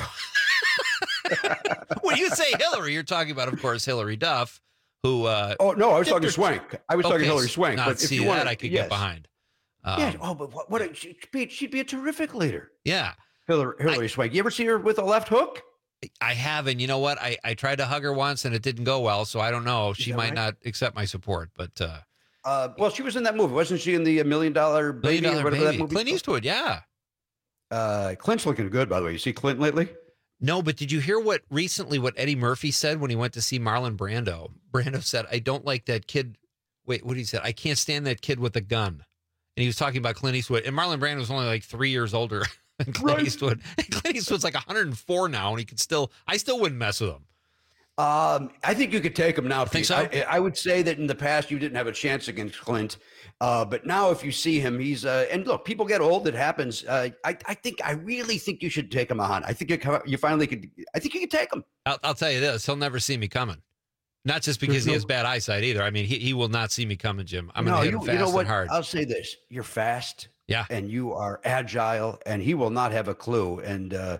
When you say Hillary, you're talking about, of course, Hillary Duff, who. Uh, oh no, I was talking Swank. I was okay, talking Hillary Swank. Now, But if see you that, want, I could yes. get behind. Um, yeah. Oh, but what? what a, she'd, be, she'd be a terrific leader. Yeah. Hillary, Hillary I, Swank. You ever see her with a left hook? I have, and you know what? I, I tried to hug her once, and it didn't go well. So I don't know. She might right? not accept my support, but. Uh, Uh, well, she was in that movie, wasn't she? In the Million Dollar Baby, Million Dollar or whatever Baby. that movie. Clint Eastwood, yeah. Uh, Clint's looking good, by the way. You see Clint lately? No, but did you hear what recently what Eddie Murphy said when he went to see Marlon Brando? Brando said, "I don't like that kid." Wait, what did he say? I can't stand that kid with a gun. And he was talking about Clint Eastwood, and Marlon Brando was only like three years older than Clint Right. Eastwood. And Clint Eastwood's like one hundred four now, and he could still. I still wouldn't mess with him. Um, I think you could take him now. Think Pete. so? I, I would say that in the past you didn't have a chance against Clint, uh, but now if you see him, he's uh, and look, people get old. It happens. Uh, I, I think I really think you should take him on. I think you, you finally could. I think you could take him. I'll, I'll tell you this: he'll never see me coming. Not just because he no- has bad eyesight either. I mean, he, he will not see me coming, Jim. I'm going no, to hit you, him fast you know what? and hard. I'll say this: you're fast, yeah, and you are agile, and he will not have a clue, and uh,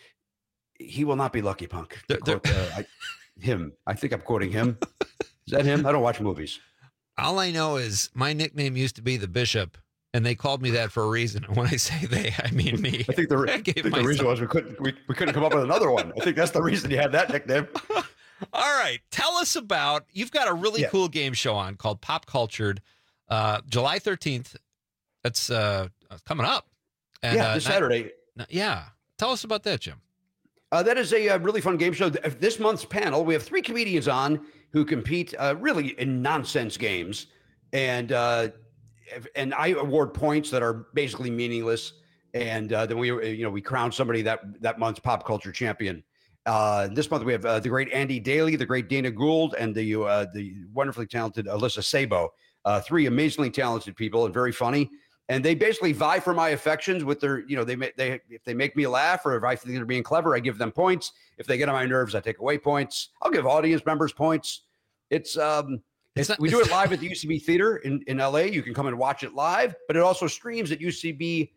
he will not be Lucky Punk. To quote, uh, I, him, I think I'm quoting him. Is that him? I don't watch movies. All I know is my nickname used to be the Bishop, and they called me that for a reason. And when I say they, I mean me. I think the, I I gave think the myself- reason was we couldn't we, we couldn't come up with another one. I think that's the reason you had that nickname. All right. Tell us about, you've got a really Yeah. cool game show on called Pop Cultured, uh, July thirteenth. That's uh, coming up. And, yeah, uh, this ni- Saturday. n- yeah. Tell us about that, Jim. Uh, that is a, uh really fun game show. Th- This month's panel, we have three comedians on who compete uh, really in nonsense games, and uh, if- and I award points that are basically meaningless, and uh, then we you know we crown somebody that that month's pop culture champion. Uh, this month we have uh, the great Andy Daly, the great Dana Gould, and the uh, the wonderfully talented Alyssa Sabo. Uh, three amazingly talented people and very funny. And they basically vie for my affections with their, you know, they make they if they make me laugh or if I think they're being clever, I give them points. If they get on my nerves, I take away points. I'll give audience members points. It's um, it's, not- we do it live at the U C B Theater in, in L A. You can come and watch it live, but it also streams at U C B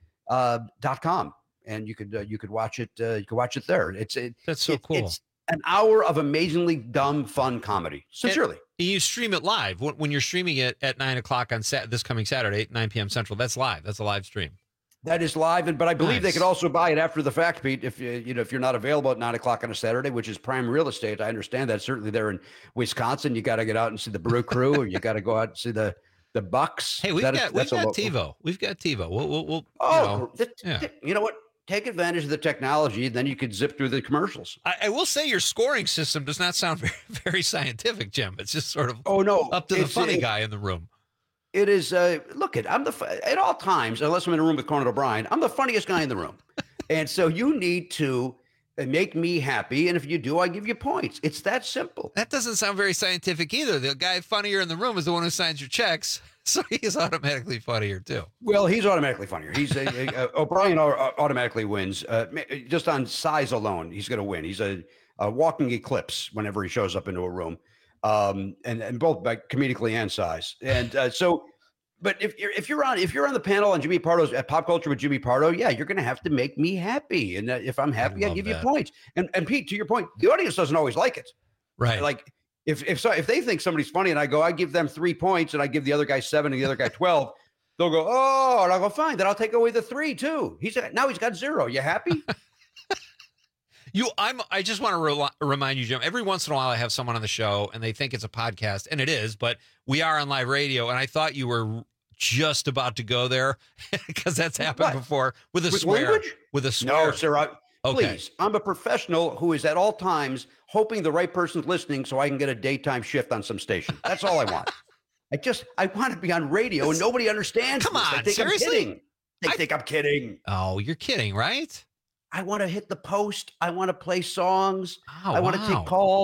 dot com, and you could uh, you could watch it. Uh, you can watch it there. It's it, That's so it- cool. It's an hour of amazingly dumb, fun comedy. Sincerely. And you stream it live when, when you're streaming it at nine o'clock on Sat this coming Saturday, nine p.m. Central. That's live. That's a live stream. That is live, and but I believe they Nice. could also buy it after the fact, Pete. If you you know if you're not available at nine o'clock on a Saturday, which is prime real estate, I understand that. Certainly there in Wisconsin, you got to get out and see the Brew Crew, or you got to go out and see the the Bucks. Hey, we've That is- got we've that's a got local- TiVo. We've got TiVo. We'll we'll, we'll Oh, you know, the- yeah. the- you know what? Take advantage of the technology, then you could zip through the commercials. I, I will say your scoring system does not sound very, very scientific, Jim. It's just sort of Oh no, up to the it's- funny it- guy in the room. It is. Uh, look, at I'm the fu- at all times, unless I'm in a room with Conan O'Brien, I'm the funniest guy in the room, and so you need to uh, make me happy. And if you do, I give you points. It's that simple. That doesn't sound very scientific either. The guy funnier in the room is the one who signs your checks, so he is automatically funnier too. Well, he's automatically funnier. He's a, a, a- O'Brien au- automatically wins uh, ma- just on size alone. He's going to win. He's a, a walking eclipse whenever he shows up into a room, um, and and both by comedically and size. And uh, so, but if you're if you're on if you're on the panel on Jimmy Pardo's at Pop Culture with Jimmy Pardo, yeah, you're going to have to make me happy. And uh, if I'm happy, I, love give that. you points. And and Pete, to your point, the audience doesn't always like it. Right. Like if if so if they think somebody's funny and I go, I give them three points and I give the other guy seven and the other guy twelve, they'll go, oh, and I'll go, fine, then I'll take away the three too. He's now he's got zero. You happy? You, I'm. I just want to re- remind you, Jim. Every once in a while, I have someone on the show, and they think it's a podcast, and it is. But we are on live radio, and I thought you were just about to go there because that's happened What? before with a With swear. language? With a swear. No, sir. I, Okay. Please, I'm a professional who is at all times hoping the right person's listening so I can get a daytime shift on some station. That's all I want. I just I want to be on radio and nobody understands. Come this. on, they think seriously? I'm kidding. They think I'm kidding. Oh, you're kidding, right? I want to hit the post. I want to play songs. Oh, I want to wow. take calls.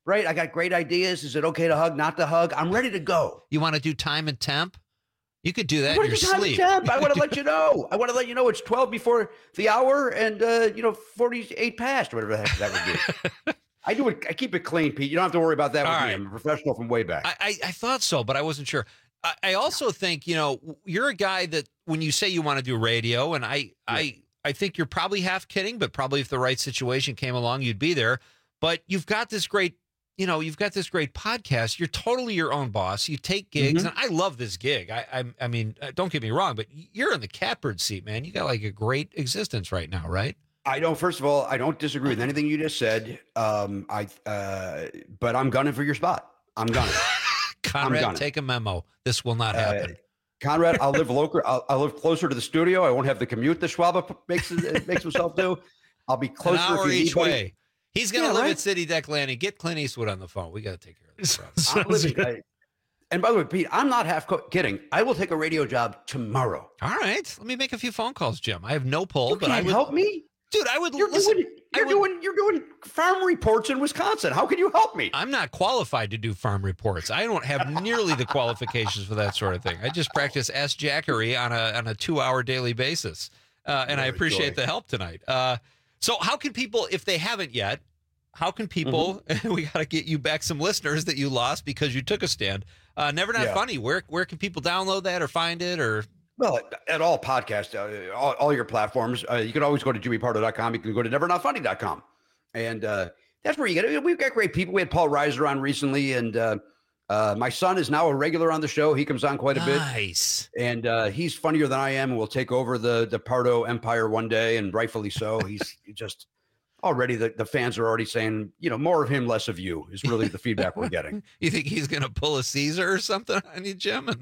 right? I got great ideas. Is it okay to hug, not to hug? I'm ready to go. You want to do time and temp? You could do that What in your is the time and sleep. temp? I want to let you know. I want to let you know it's twelve before the hour and, uh, you know, forty-eight past, or whatever the heck that would be. I do it. I keep it clean, Pete. You don't have to worry about that with All me. right. I'm a professional from way back. I, I, I thought so, but I wasn't sure. I, I also think, you know, you're a guy that when you say you want to do radio, and I, yeah. I, I think you're probably half kidding, but probably if the right situation came along, you'd be there. But you've got this great, you know, you've got this great podcast. You're totally your own boss. You take gigs, Mm-hmm. and I love this gig. I, I, I mean, uh, don't get me wrong, but you're in the catbird seat, man. You got like a great existence right now, right? I don't. First of all, I don't disagree with anything you just said. Um, I, uh, but I'm gunning for your spot. I'm gunning. Conrad, gunning. take a memo. This will not happen. Uh, Conrad, I'll live local. I'll, I'll live closer to the studio. I won't have the commute that Schwab makes makes himself do. I'll be closer. An hour if you each need- way. He's going to Yeah, live right? at City Deck Landing. Get Clint Eastwood on the phone. We got to take care of this. I'm living- I- and by the way, Pete, I'm not half co- kidding. I will take a radio job tomorrow. All right, let me make a few phone calls, Jim. I have no pull, You but I can't would help me, dude. I would You're listen. doing. You're doing. You're doing farm reports in Wisconsin. How can you help me? I'm not qualified to do farm reports. I don't have nearly the qualifications for that sort of thing. I just practice ass jackery on a on a two hour daily basis, uh, and I Very appreciate joy. the help tonight. Uh, so, how can people, if they haven't yet, how can people? Mm-hmm. We got to get you back some listeners that you lost because you took a stand. Uh, Never Not Yeah. Funny. Where where can people download that or find it or? Well, at, at all podcasts, uh, all, all your platforms, uh, you can always go to jimmy pardo dot com. You can go to never not funny dot com. And uh, that's where you get it. We've got great people. We had Paul Reiser on recently, and uh, uh, my son is now a regular on the show. He comes on quite a bit. Nice. And uh, he's funnier than I am. We'll take over the, the Pardo empire one day, and rightfully so. He's just already, the, the fans are already saying, you know, more of him, less of you is really the feedback we're getting. You think he's going to pull a Caesar or something on you, Jim? And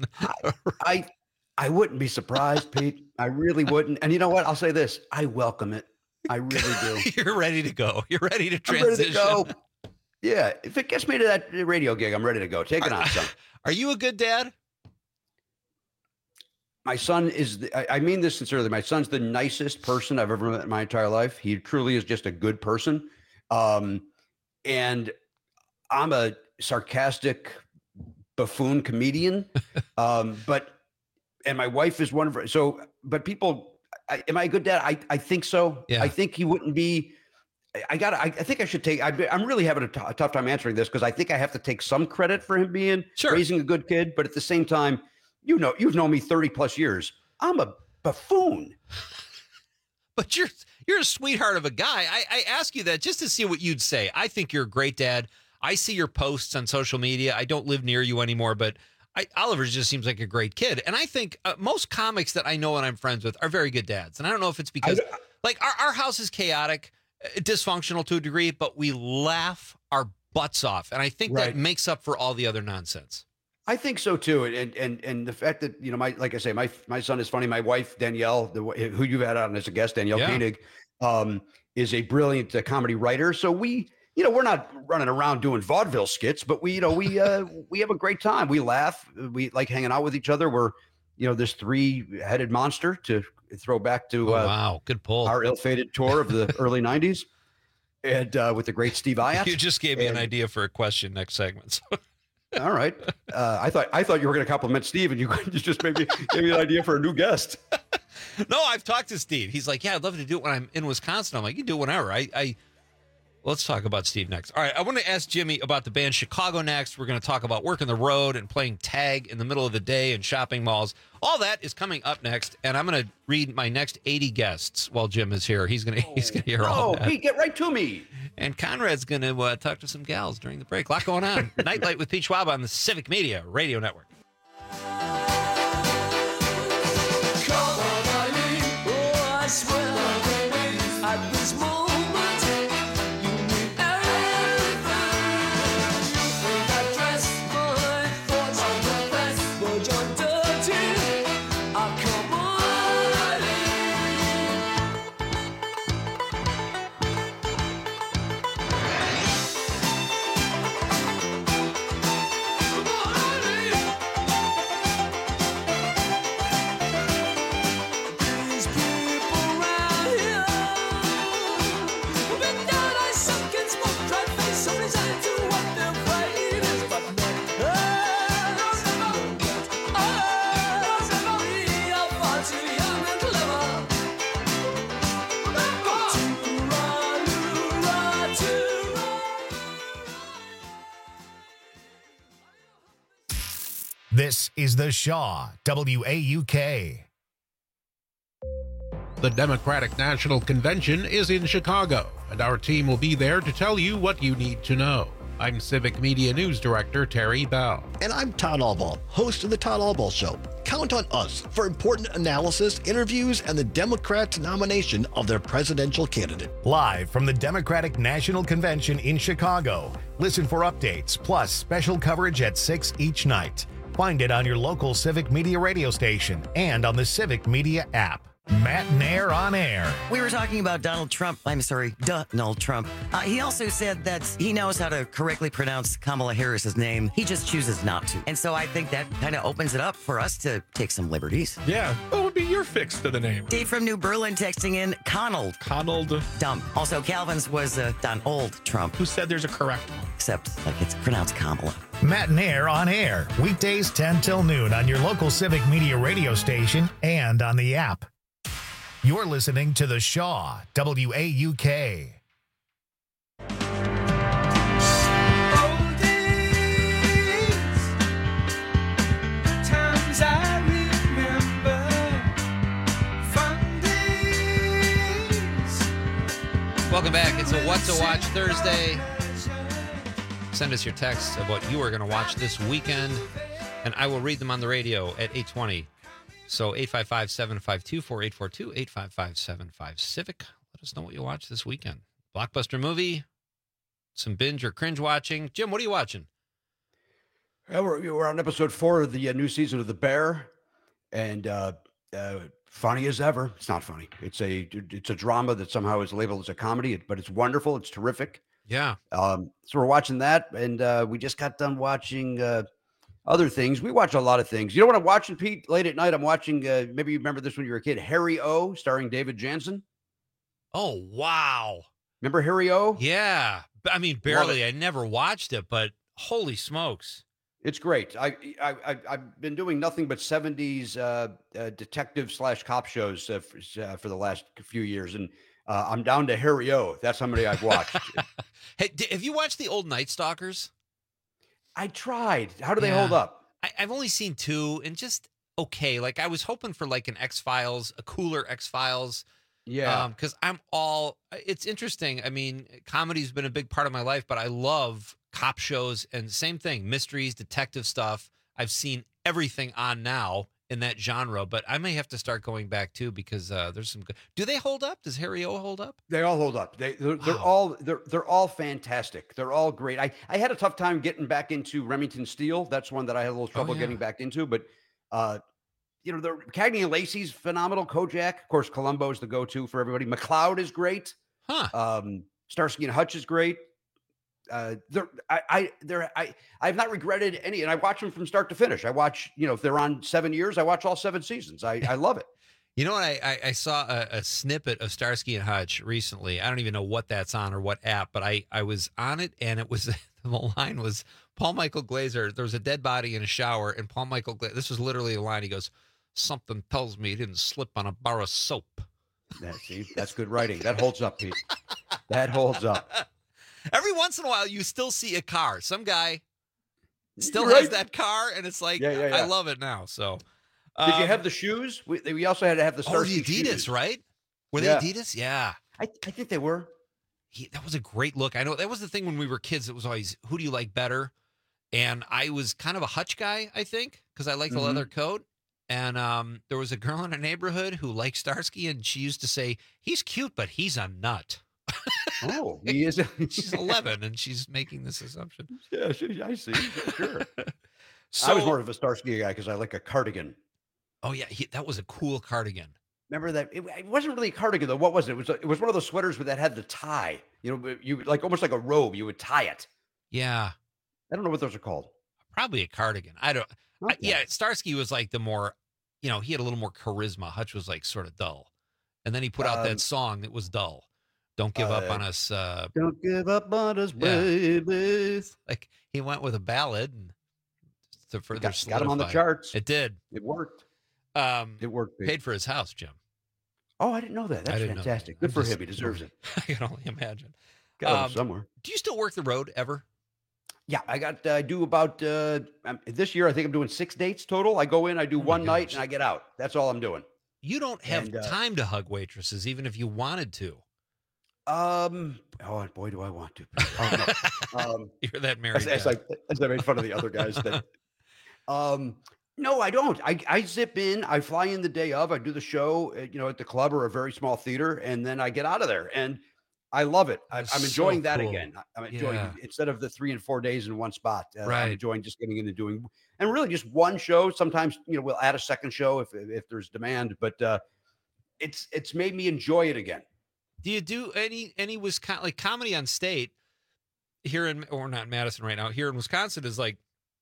I I wouldn't be surprised, Pete. I really wouldn't. And you know what? I'll say this. I welcome it. I really do. You're ready to go. You're ready to I'm transition. ready to go. Yeah. If it gets me to that radio gig, I'm ready to go. Take it on, son. Are you a good dad? My son is, the, I, I mean this sincerely. My son's the nicest person I've ever met in my entire life. He truly is just a good person. Um, and I'm a sarcastic buffoon comedian. um, but, and my wife is one of her. So, but people, I, am I a good dad? I, I think so. Yeah. I think he wouldn't be. I- I got. I, I think I should take. I, I'm really having a, t- a tough time answering this because I think I have to take some credit for him being Sure. raising a good kid. But at the same time, you know, you've known me thirty plus years. I'm a buffoon. But you're you're a sweetheart of a guy. I, I ask you that just to see what you'd say. I think you're a great dad. I see your posts on social media. I don't live near you anymore, but I, Oliver just seems like a great kid. And I think uh, most comics that I know and I'm friends with are very good dads. And I don't know if it's because, like, our, our house is chaotic, uh, dysfunctional to a degree, but we laugh our butts off. And I think Right. that makes up for all the other nonsense. I think so too, and and and the fact that you know, my like I say, my my son is funny. My wife Danielle, the, who you've had on as a guest, Danielle Yeah. Koenig, um, is a brilliant uh, comedy writer. So we, you know, we're not running around doing vaudeville skits, but we, you know, we uh, we have a great time. We laugh. We like hanging out with each other. We're, you know, this three-headed monster to throw back to Oh, uh, wow, good pull. our ill-fated tour of the early nineties, and uh, with the great Steve Iott. You just gave me an And- idea for a question next segment. So. All right. Uh, I thought I thought you were going to compliment Steve, and you you just maybe gave me an idea for a new guest. No, I've talked to Steve. He's like, yeah, I'd love to do it when I'm in Wisconsin. I'm like, you can do it whenever. I, I let's talk about Steve next. All right, I want to ask Jimmy about the band Chicago next. We're going to talk about working the road and playing tag in the middle of the day in shopping malls. All that is coming up next, and I'm going to read my next eighty guests while Jim is here. He's going to he's going to hear all Oh, that. Pete, get right to me. And Conrad's going to uh, talk to some gals during the break. A lot going on. Nightlight with Pete Schwab on the Civic Media Radio Network. Oh, I swear, baby, at this moment, you mean everything. You think I dress my thoughts on the best, but you're dirty. Ah, come on, This is The Shaw, W A U K. The Democratic National Convention is in Chicago, and our team will be there to tell you what you need to know. I'm Civic Media News Director Terry Bell. And I'm Todd Albaugh, host of the Todd Albaugh Show. Count on us for important analysis, interviews, and the Democrats' nomination of their presidential candidate. Live from the Democratic National Convention in Chicago. Listen for updates, plus special coverage at six each night. Find it on your local Civic Media radio station and on the Civic Media app. Matt Nair on air. We were talking about Donald Trump. I'm sorry, Donald Trump. Uh, he also said that he knows how to correctly pronounce Kamala Harris's name. He just chooses not to. And so I think that kind of opens it up for us to take some liberties. Yeah. What would be your fix to the name? Dave from New Berlin texting in Conald. Conald. Dumb. Also, Calvin's was uh, Donald Trump. Who said there's a correct one? Except, like, it's pronounced Kamala. Matt Nair on air. Weekdays ten till noon on your local Civic Media radio station and on the app. You're listening to The Shaw, W A U K. Welcome back. It's a What to Watch Thursday. Send us your texts of what you are going to watch this weekend, and I will read them on the radio at eight twenty. So eight five five, seven five two, four eight four two, eight five five, seven five Civic. Let us know what you watch this weekend. Blockbuster movie, some binge or cringe watching. Jim, what are you watching? Yeah, we're, we're on episode four of the uh, new season of The Bear, and uh, uh, funny as ever. It's not funny. It's a it's a drama that somehow is labeled as a comedy, but it's wonderful. It's terrific. Yeah. Um, so we're watching that, and uh, we just got done watching uh, other things. We watch a lot of things. You know what I'm watching, Pete? Late at night, I'm watching, uh, maybe you remember this when you were a kid, Harry O, starring David Jansen. Oh, wow. Remember Harry O? Yeah. I mean, barely. I never watched it, but holy smokes. It's great. I, I, I, I've been doing nothing but seventies uh, uh, detective slash cop shows uh, for, uh, for the last few years, and uh, I'm down to Harry O. That's how many I've watched. Hey, have you watched the old Night Stalkers? I tried. How do they Yeah. hold up? I, I've only seen two, and just okay. Like I was hoping for like an X-Files, a cooler X-Files. Yeah. Because I'm all. It's interesting. I mean, comedy's been a big part of my life, but I love cop shows and same thing, mysteries, detective stuff. I've seen everything on now in that genre, but I may have to start going back too because uh, there's some good. Do they hold up? Does Harry O hold up? They all hold up. They they're, they're Wow. all they're they're all fantastic. They're all great. I I had a tough time getting back into Remington Steele. That's one that I had a little trouble yeah. getting back into, but uh you know, the Cagney and Lacey's phenomenal. Kojak, of course, Columbo is the go-to for everybody. McLeod is great. Huh. Um, Starsky and Hutch is great. Uh, they're, I, I, they're, I, I've not regretted any, and I watch them from start to finish. I watch, you know, if they're on seven years, I watch all seven seasons. I, I love it. You know what? I, I, I saw a, a snippet of Starsky and Hutch recently. I don't even know what that's on or what app, but I, I was on it, and it was the line was Paul Michael Glazer. There was a dead body in a shower, and Paul Michael Glazer. This was literally a line. He goes, "Something tells me he didn't slip on a bar of soap." Yeah, see, that's good writing. That holds up, Pete. That holds up. Every once in a while, you still see a car. Some guy still You're has right. that car, and it's like, Yeah, yeah, I yeah. love it now. So, Did you um, have the shoes? We, we also had to have the oh, the Starsky Adidas, shoes. right? Were Yeah. they Adidas? Yeah. I, I think they were. He, that was a great look. I know that was the thing when we were kids. It was always, who do you like better? And I was kind of a Hutch guy, I think, because I liked the Mhm. leather coat. And um, there was a girl in our neighborhood who liked Starsky, and she used to say, "He's cute, but he's a nut." Oh, he is. She's eleven, and she's making this assumption. Yeah, she- I see. Sure. So, I was more of a Starsky guy because I like a cardigan. oh yeah, he, that was a cool cardigan. Remember that? It, it wasn't really a cardigan though. What was it? It was. A, it was one of those sweaters that had the tie. You know, you like almost like a robe. You would tie it. Yeah, I don't know what those are called. probably a cardigan. I don't. I, Okay. yeah, Starsky was like the more, you know, he had a little more charisma. Hutch was like sort of dull, and then he put out Um, that song that was dull. Don't give up uh, on us. Uh, Don't give up on us, Yeah. baby. like he went with a ballad and to further Got, got him on the solidify it. charts. It did. It worked. Um, It worked. Pete. paid for his house, Jim. Oh, I didn't know that. I That's didn't know that. fantastic. Good I'm for just- him. He deserves it. I can only imagine. Got him Um, somewhere. Do you still work the road ever? Yeah, I got. I uh, do about uh, um, this year. I think I'm doing six dates total. I go in, I do oh one night, and I get out. That's all I'm doing. You don't have and, uh, time to hug waitresses, even if you wanted to. Um. Oh boy, do I want to! Oh, no. um, You're that married. As, as I as I made fun of the other guys. That, um. No, I don't. I I zip in. I fly in the day of. I do the show, you know, at the club or a very small theater, and then I get out of there. And I love it. I, I'm enjoying so that cool. again. I'm enjoying yeah. instead of the three and four days in one spot. Uh, right. I'm enjoying just getting into doing and really just one show. Sometimes, you know, we'll add a second show if if there's demand, but uh, it's it's made me enjoy it again. Do you do any any Wisconsin like comedy on state here in or not in Madison right now? Here in Wisconsin is like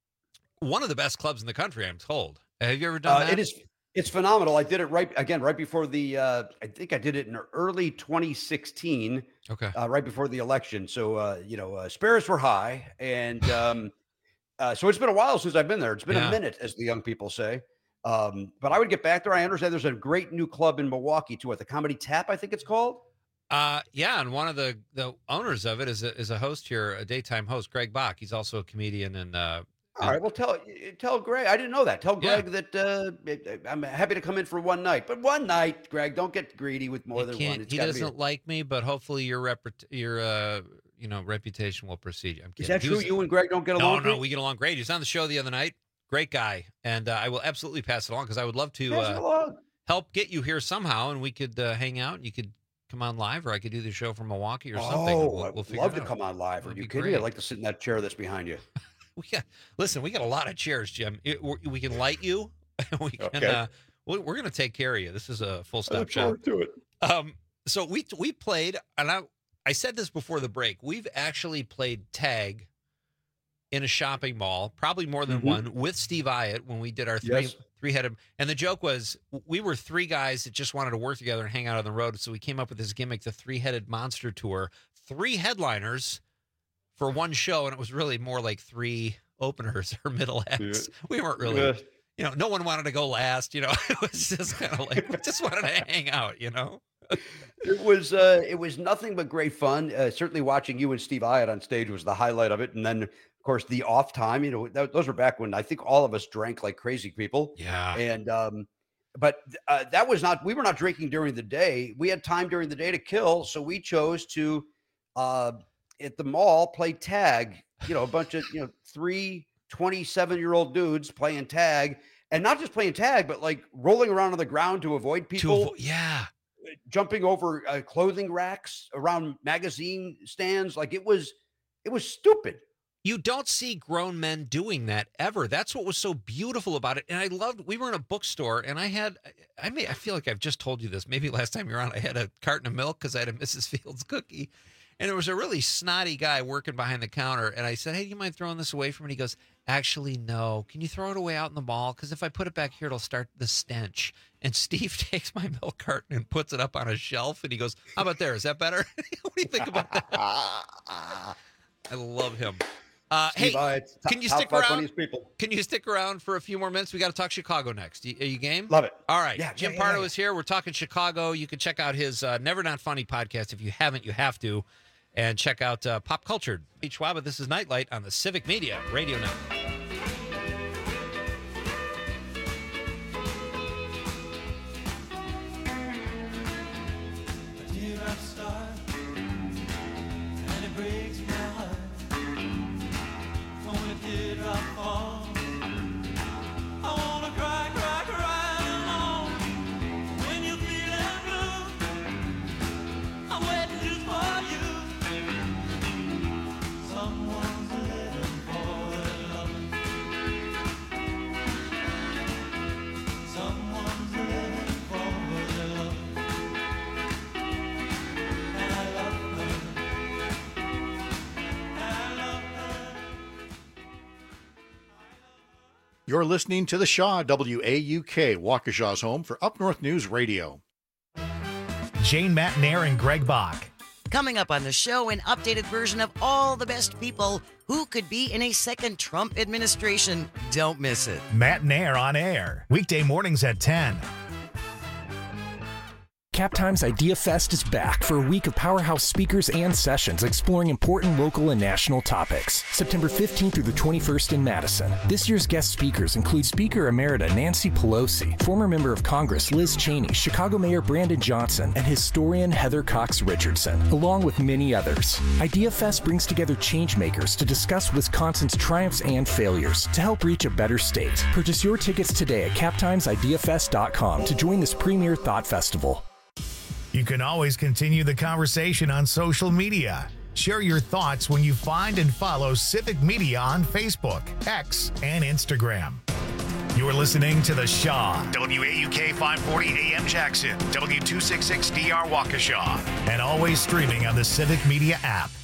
one of the best clubs in the country, I'm told. Have you ever done uh, that? It is. It's phenomenal. I did it right again, right before the, uh, I think I did it in early twenty sixteen. Okay. Uh, right before the election. So, uh, you know, uh, spirits were high. And um, uh, so it's been a while since I've been there. It's been yeah. a minute, as the young people say. Um, but I would get back there. I understand there's a great new club in Milwaukee too, at the Comedy Tap, I think it's called. Uh, yeah. And one of the, the owners of it is a, is a host here, a daytime host, Greg Bach. He's also a comedian and, uh, All right. Well, tell tell Greg. I didn't know that. Tell Greg yeah. that uh, I'm happy to come in for one night, but one night, Greg. Don't get greedy with more than one. It's he doesn't a... like me, but hopefully your rep your uh, you know reputation will precede you. I'm kidding. Is that he true? Was... You and Greg don't get along? No, no, we get along great. He was on the show the other night. Great guy, and uh, I will absolutely pass it along because I would love to uh, help get you here somehow, and we could uh, hang out. And you could come on live, or I could do the show from Milwaukee or something. Oh, we'll, we'll I'd love to come on live. Are you kidding me? I'd like to sit in that chair that's behind you. We got listen. We got a lot of chairs, Jim. It, we can light you. We can. Okay. Uh, we're going to take care of you. This is a full stop I look shop. forward to it. Um. So we we played, and I I said this before the break. We've actually played tag in a shopping mall, probably more than mm-hmm. one, with Steve Iott when we did our three Yes. three headed. And the joke was we were three guys that just wanted to work together and hang out on the road. So we came up with this gimmick, the three headed monster tour. Three headliners for one show, and it was really more like three openers or middle acts. Yeah. We weren't really, Yeah. you know, no one wanted to go last. You know, it was just kind of like we just wanted to hang out. You know, It was uh, it was nothing but great fun. Uh, certainly, watching you and Steve Iott on stage was the highlight of it. And then, of course, the off time. You know, that, those were back when I think all of us drank like crazy people. Yeah. And um, but uh, that was not. We were not drinking during the day. We had time during the day to kill, so we chose to uh, at the mall play tag. You know, a bunch of you know three twenty-seven-year-old dudes playing tag, and not just playing tag, but like rolling around on the ground to avoid people. To avo- yeah. Jumping over uh, clothing racks around magazine stands. Like it was, it was stupid. You don't see grown men doing that ever. That's what was so beautiful about it. And I loved, we were in a bookstore and I had, I may, I feel like I've just told you this. Maybe last time you were on, I had a carton of milk because I had a Missus Fields cookie. And there was a really snotty guy working behind the counter. And I said, hey, do you mind throwing this away from me? And he goes, actually, no. Can you throw it away out in the mall? Because if I put it back here, it'll start the stench. And Steve takes my milk carton and puts it up on a shelf. And he goes, how about there? Is that better? What do you think about that? I love him. Uh, hey, Steve, can you top stick five around? funniest people. Can you stick around for a few more minutes? We got to talk Chicago next. Are you game? Love it. All right. Yeah, Jim yeah, Pardo yeah, yeah. is here. We're talking Chicago. You can check out his uh, Never Not Funny podcast. If you haven't, you have to. And check out uh, Pop Cultured. Pete Schwab, this is Nightlight on the Civic Media Radio Network. You're listening to The Shaw, W A U K, Waukesha's home for Up North News Radio. Jane Matnair and Greg Bach. Coming up on the show, an updated version of all the best people who could be in a second Trump administration. Don't miss it. Matnair on air. Weekday mornings at ten. Cap Times Idea Fest is back for a week of powerhouse speakers and sessions exploring important local and national topics. September fifteenth through the twenty-first in Madison. This year's guest speakers include Speaker Emerita Nancy Pelosi, former member of Congress Liz Cheney, Chicago Mayor Brandon Johnson, and historian Heather Cox Richardson, along with many others. Idea Fest brings together changemakers to discuss Wisconsin's triumphs and failures to help reach a better state. Purchase your tickets today at cap times idea fest dot com to join this premier thought festival. You can always continue the conversation on social media. Share your thoughts when you find and follow Civic Media on Facebook, X, and Instagram. You're listening to The Shaw, W A U K five forty A M Jackson, W two sixty-six D R Waukesha, and always streaming on the Civic Media app.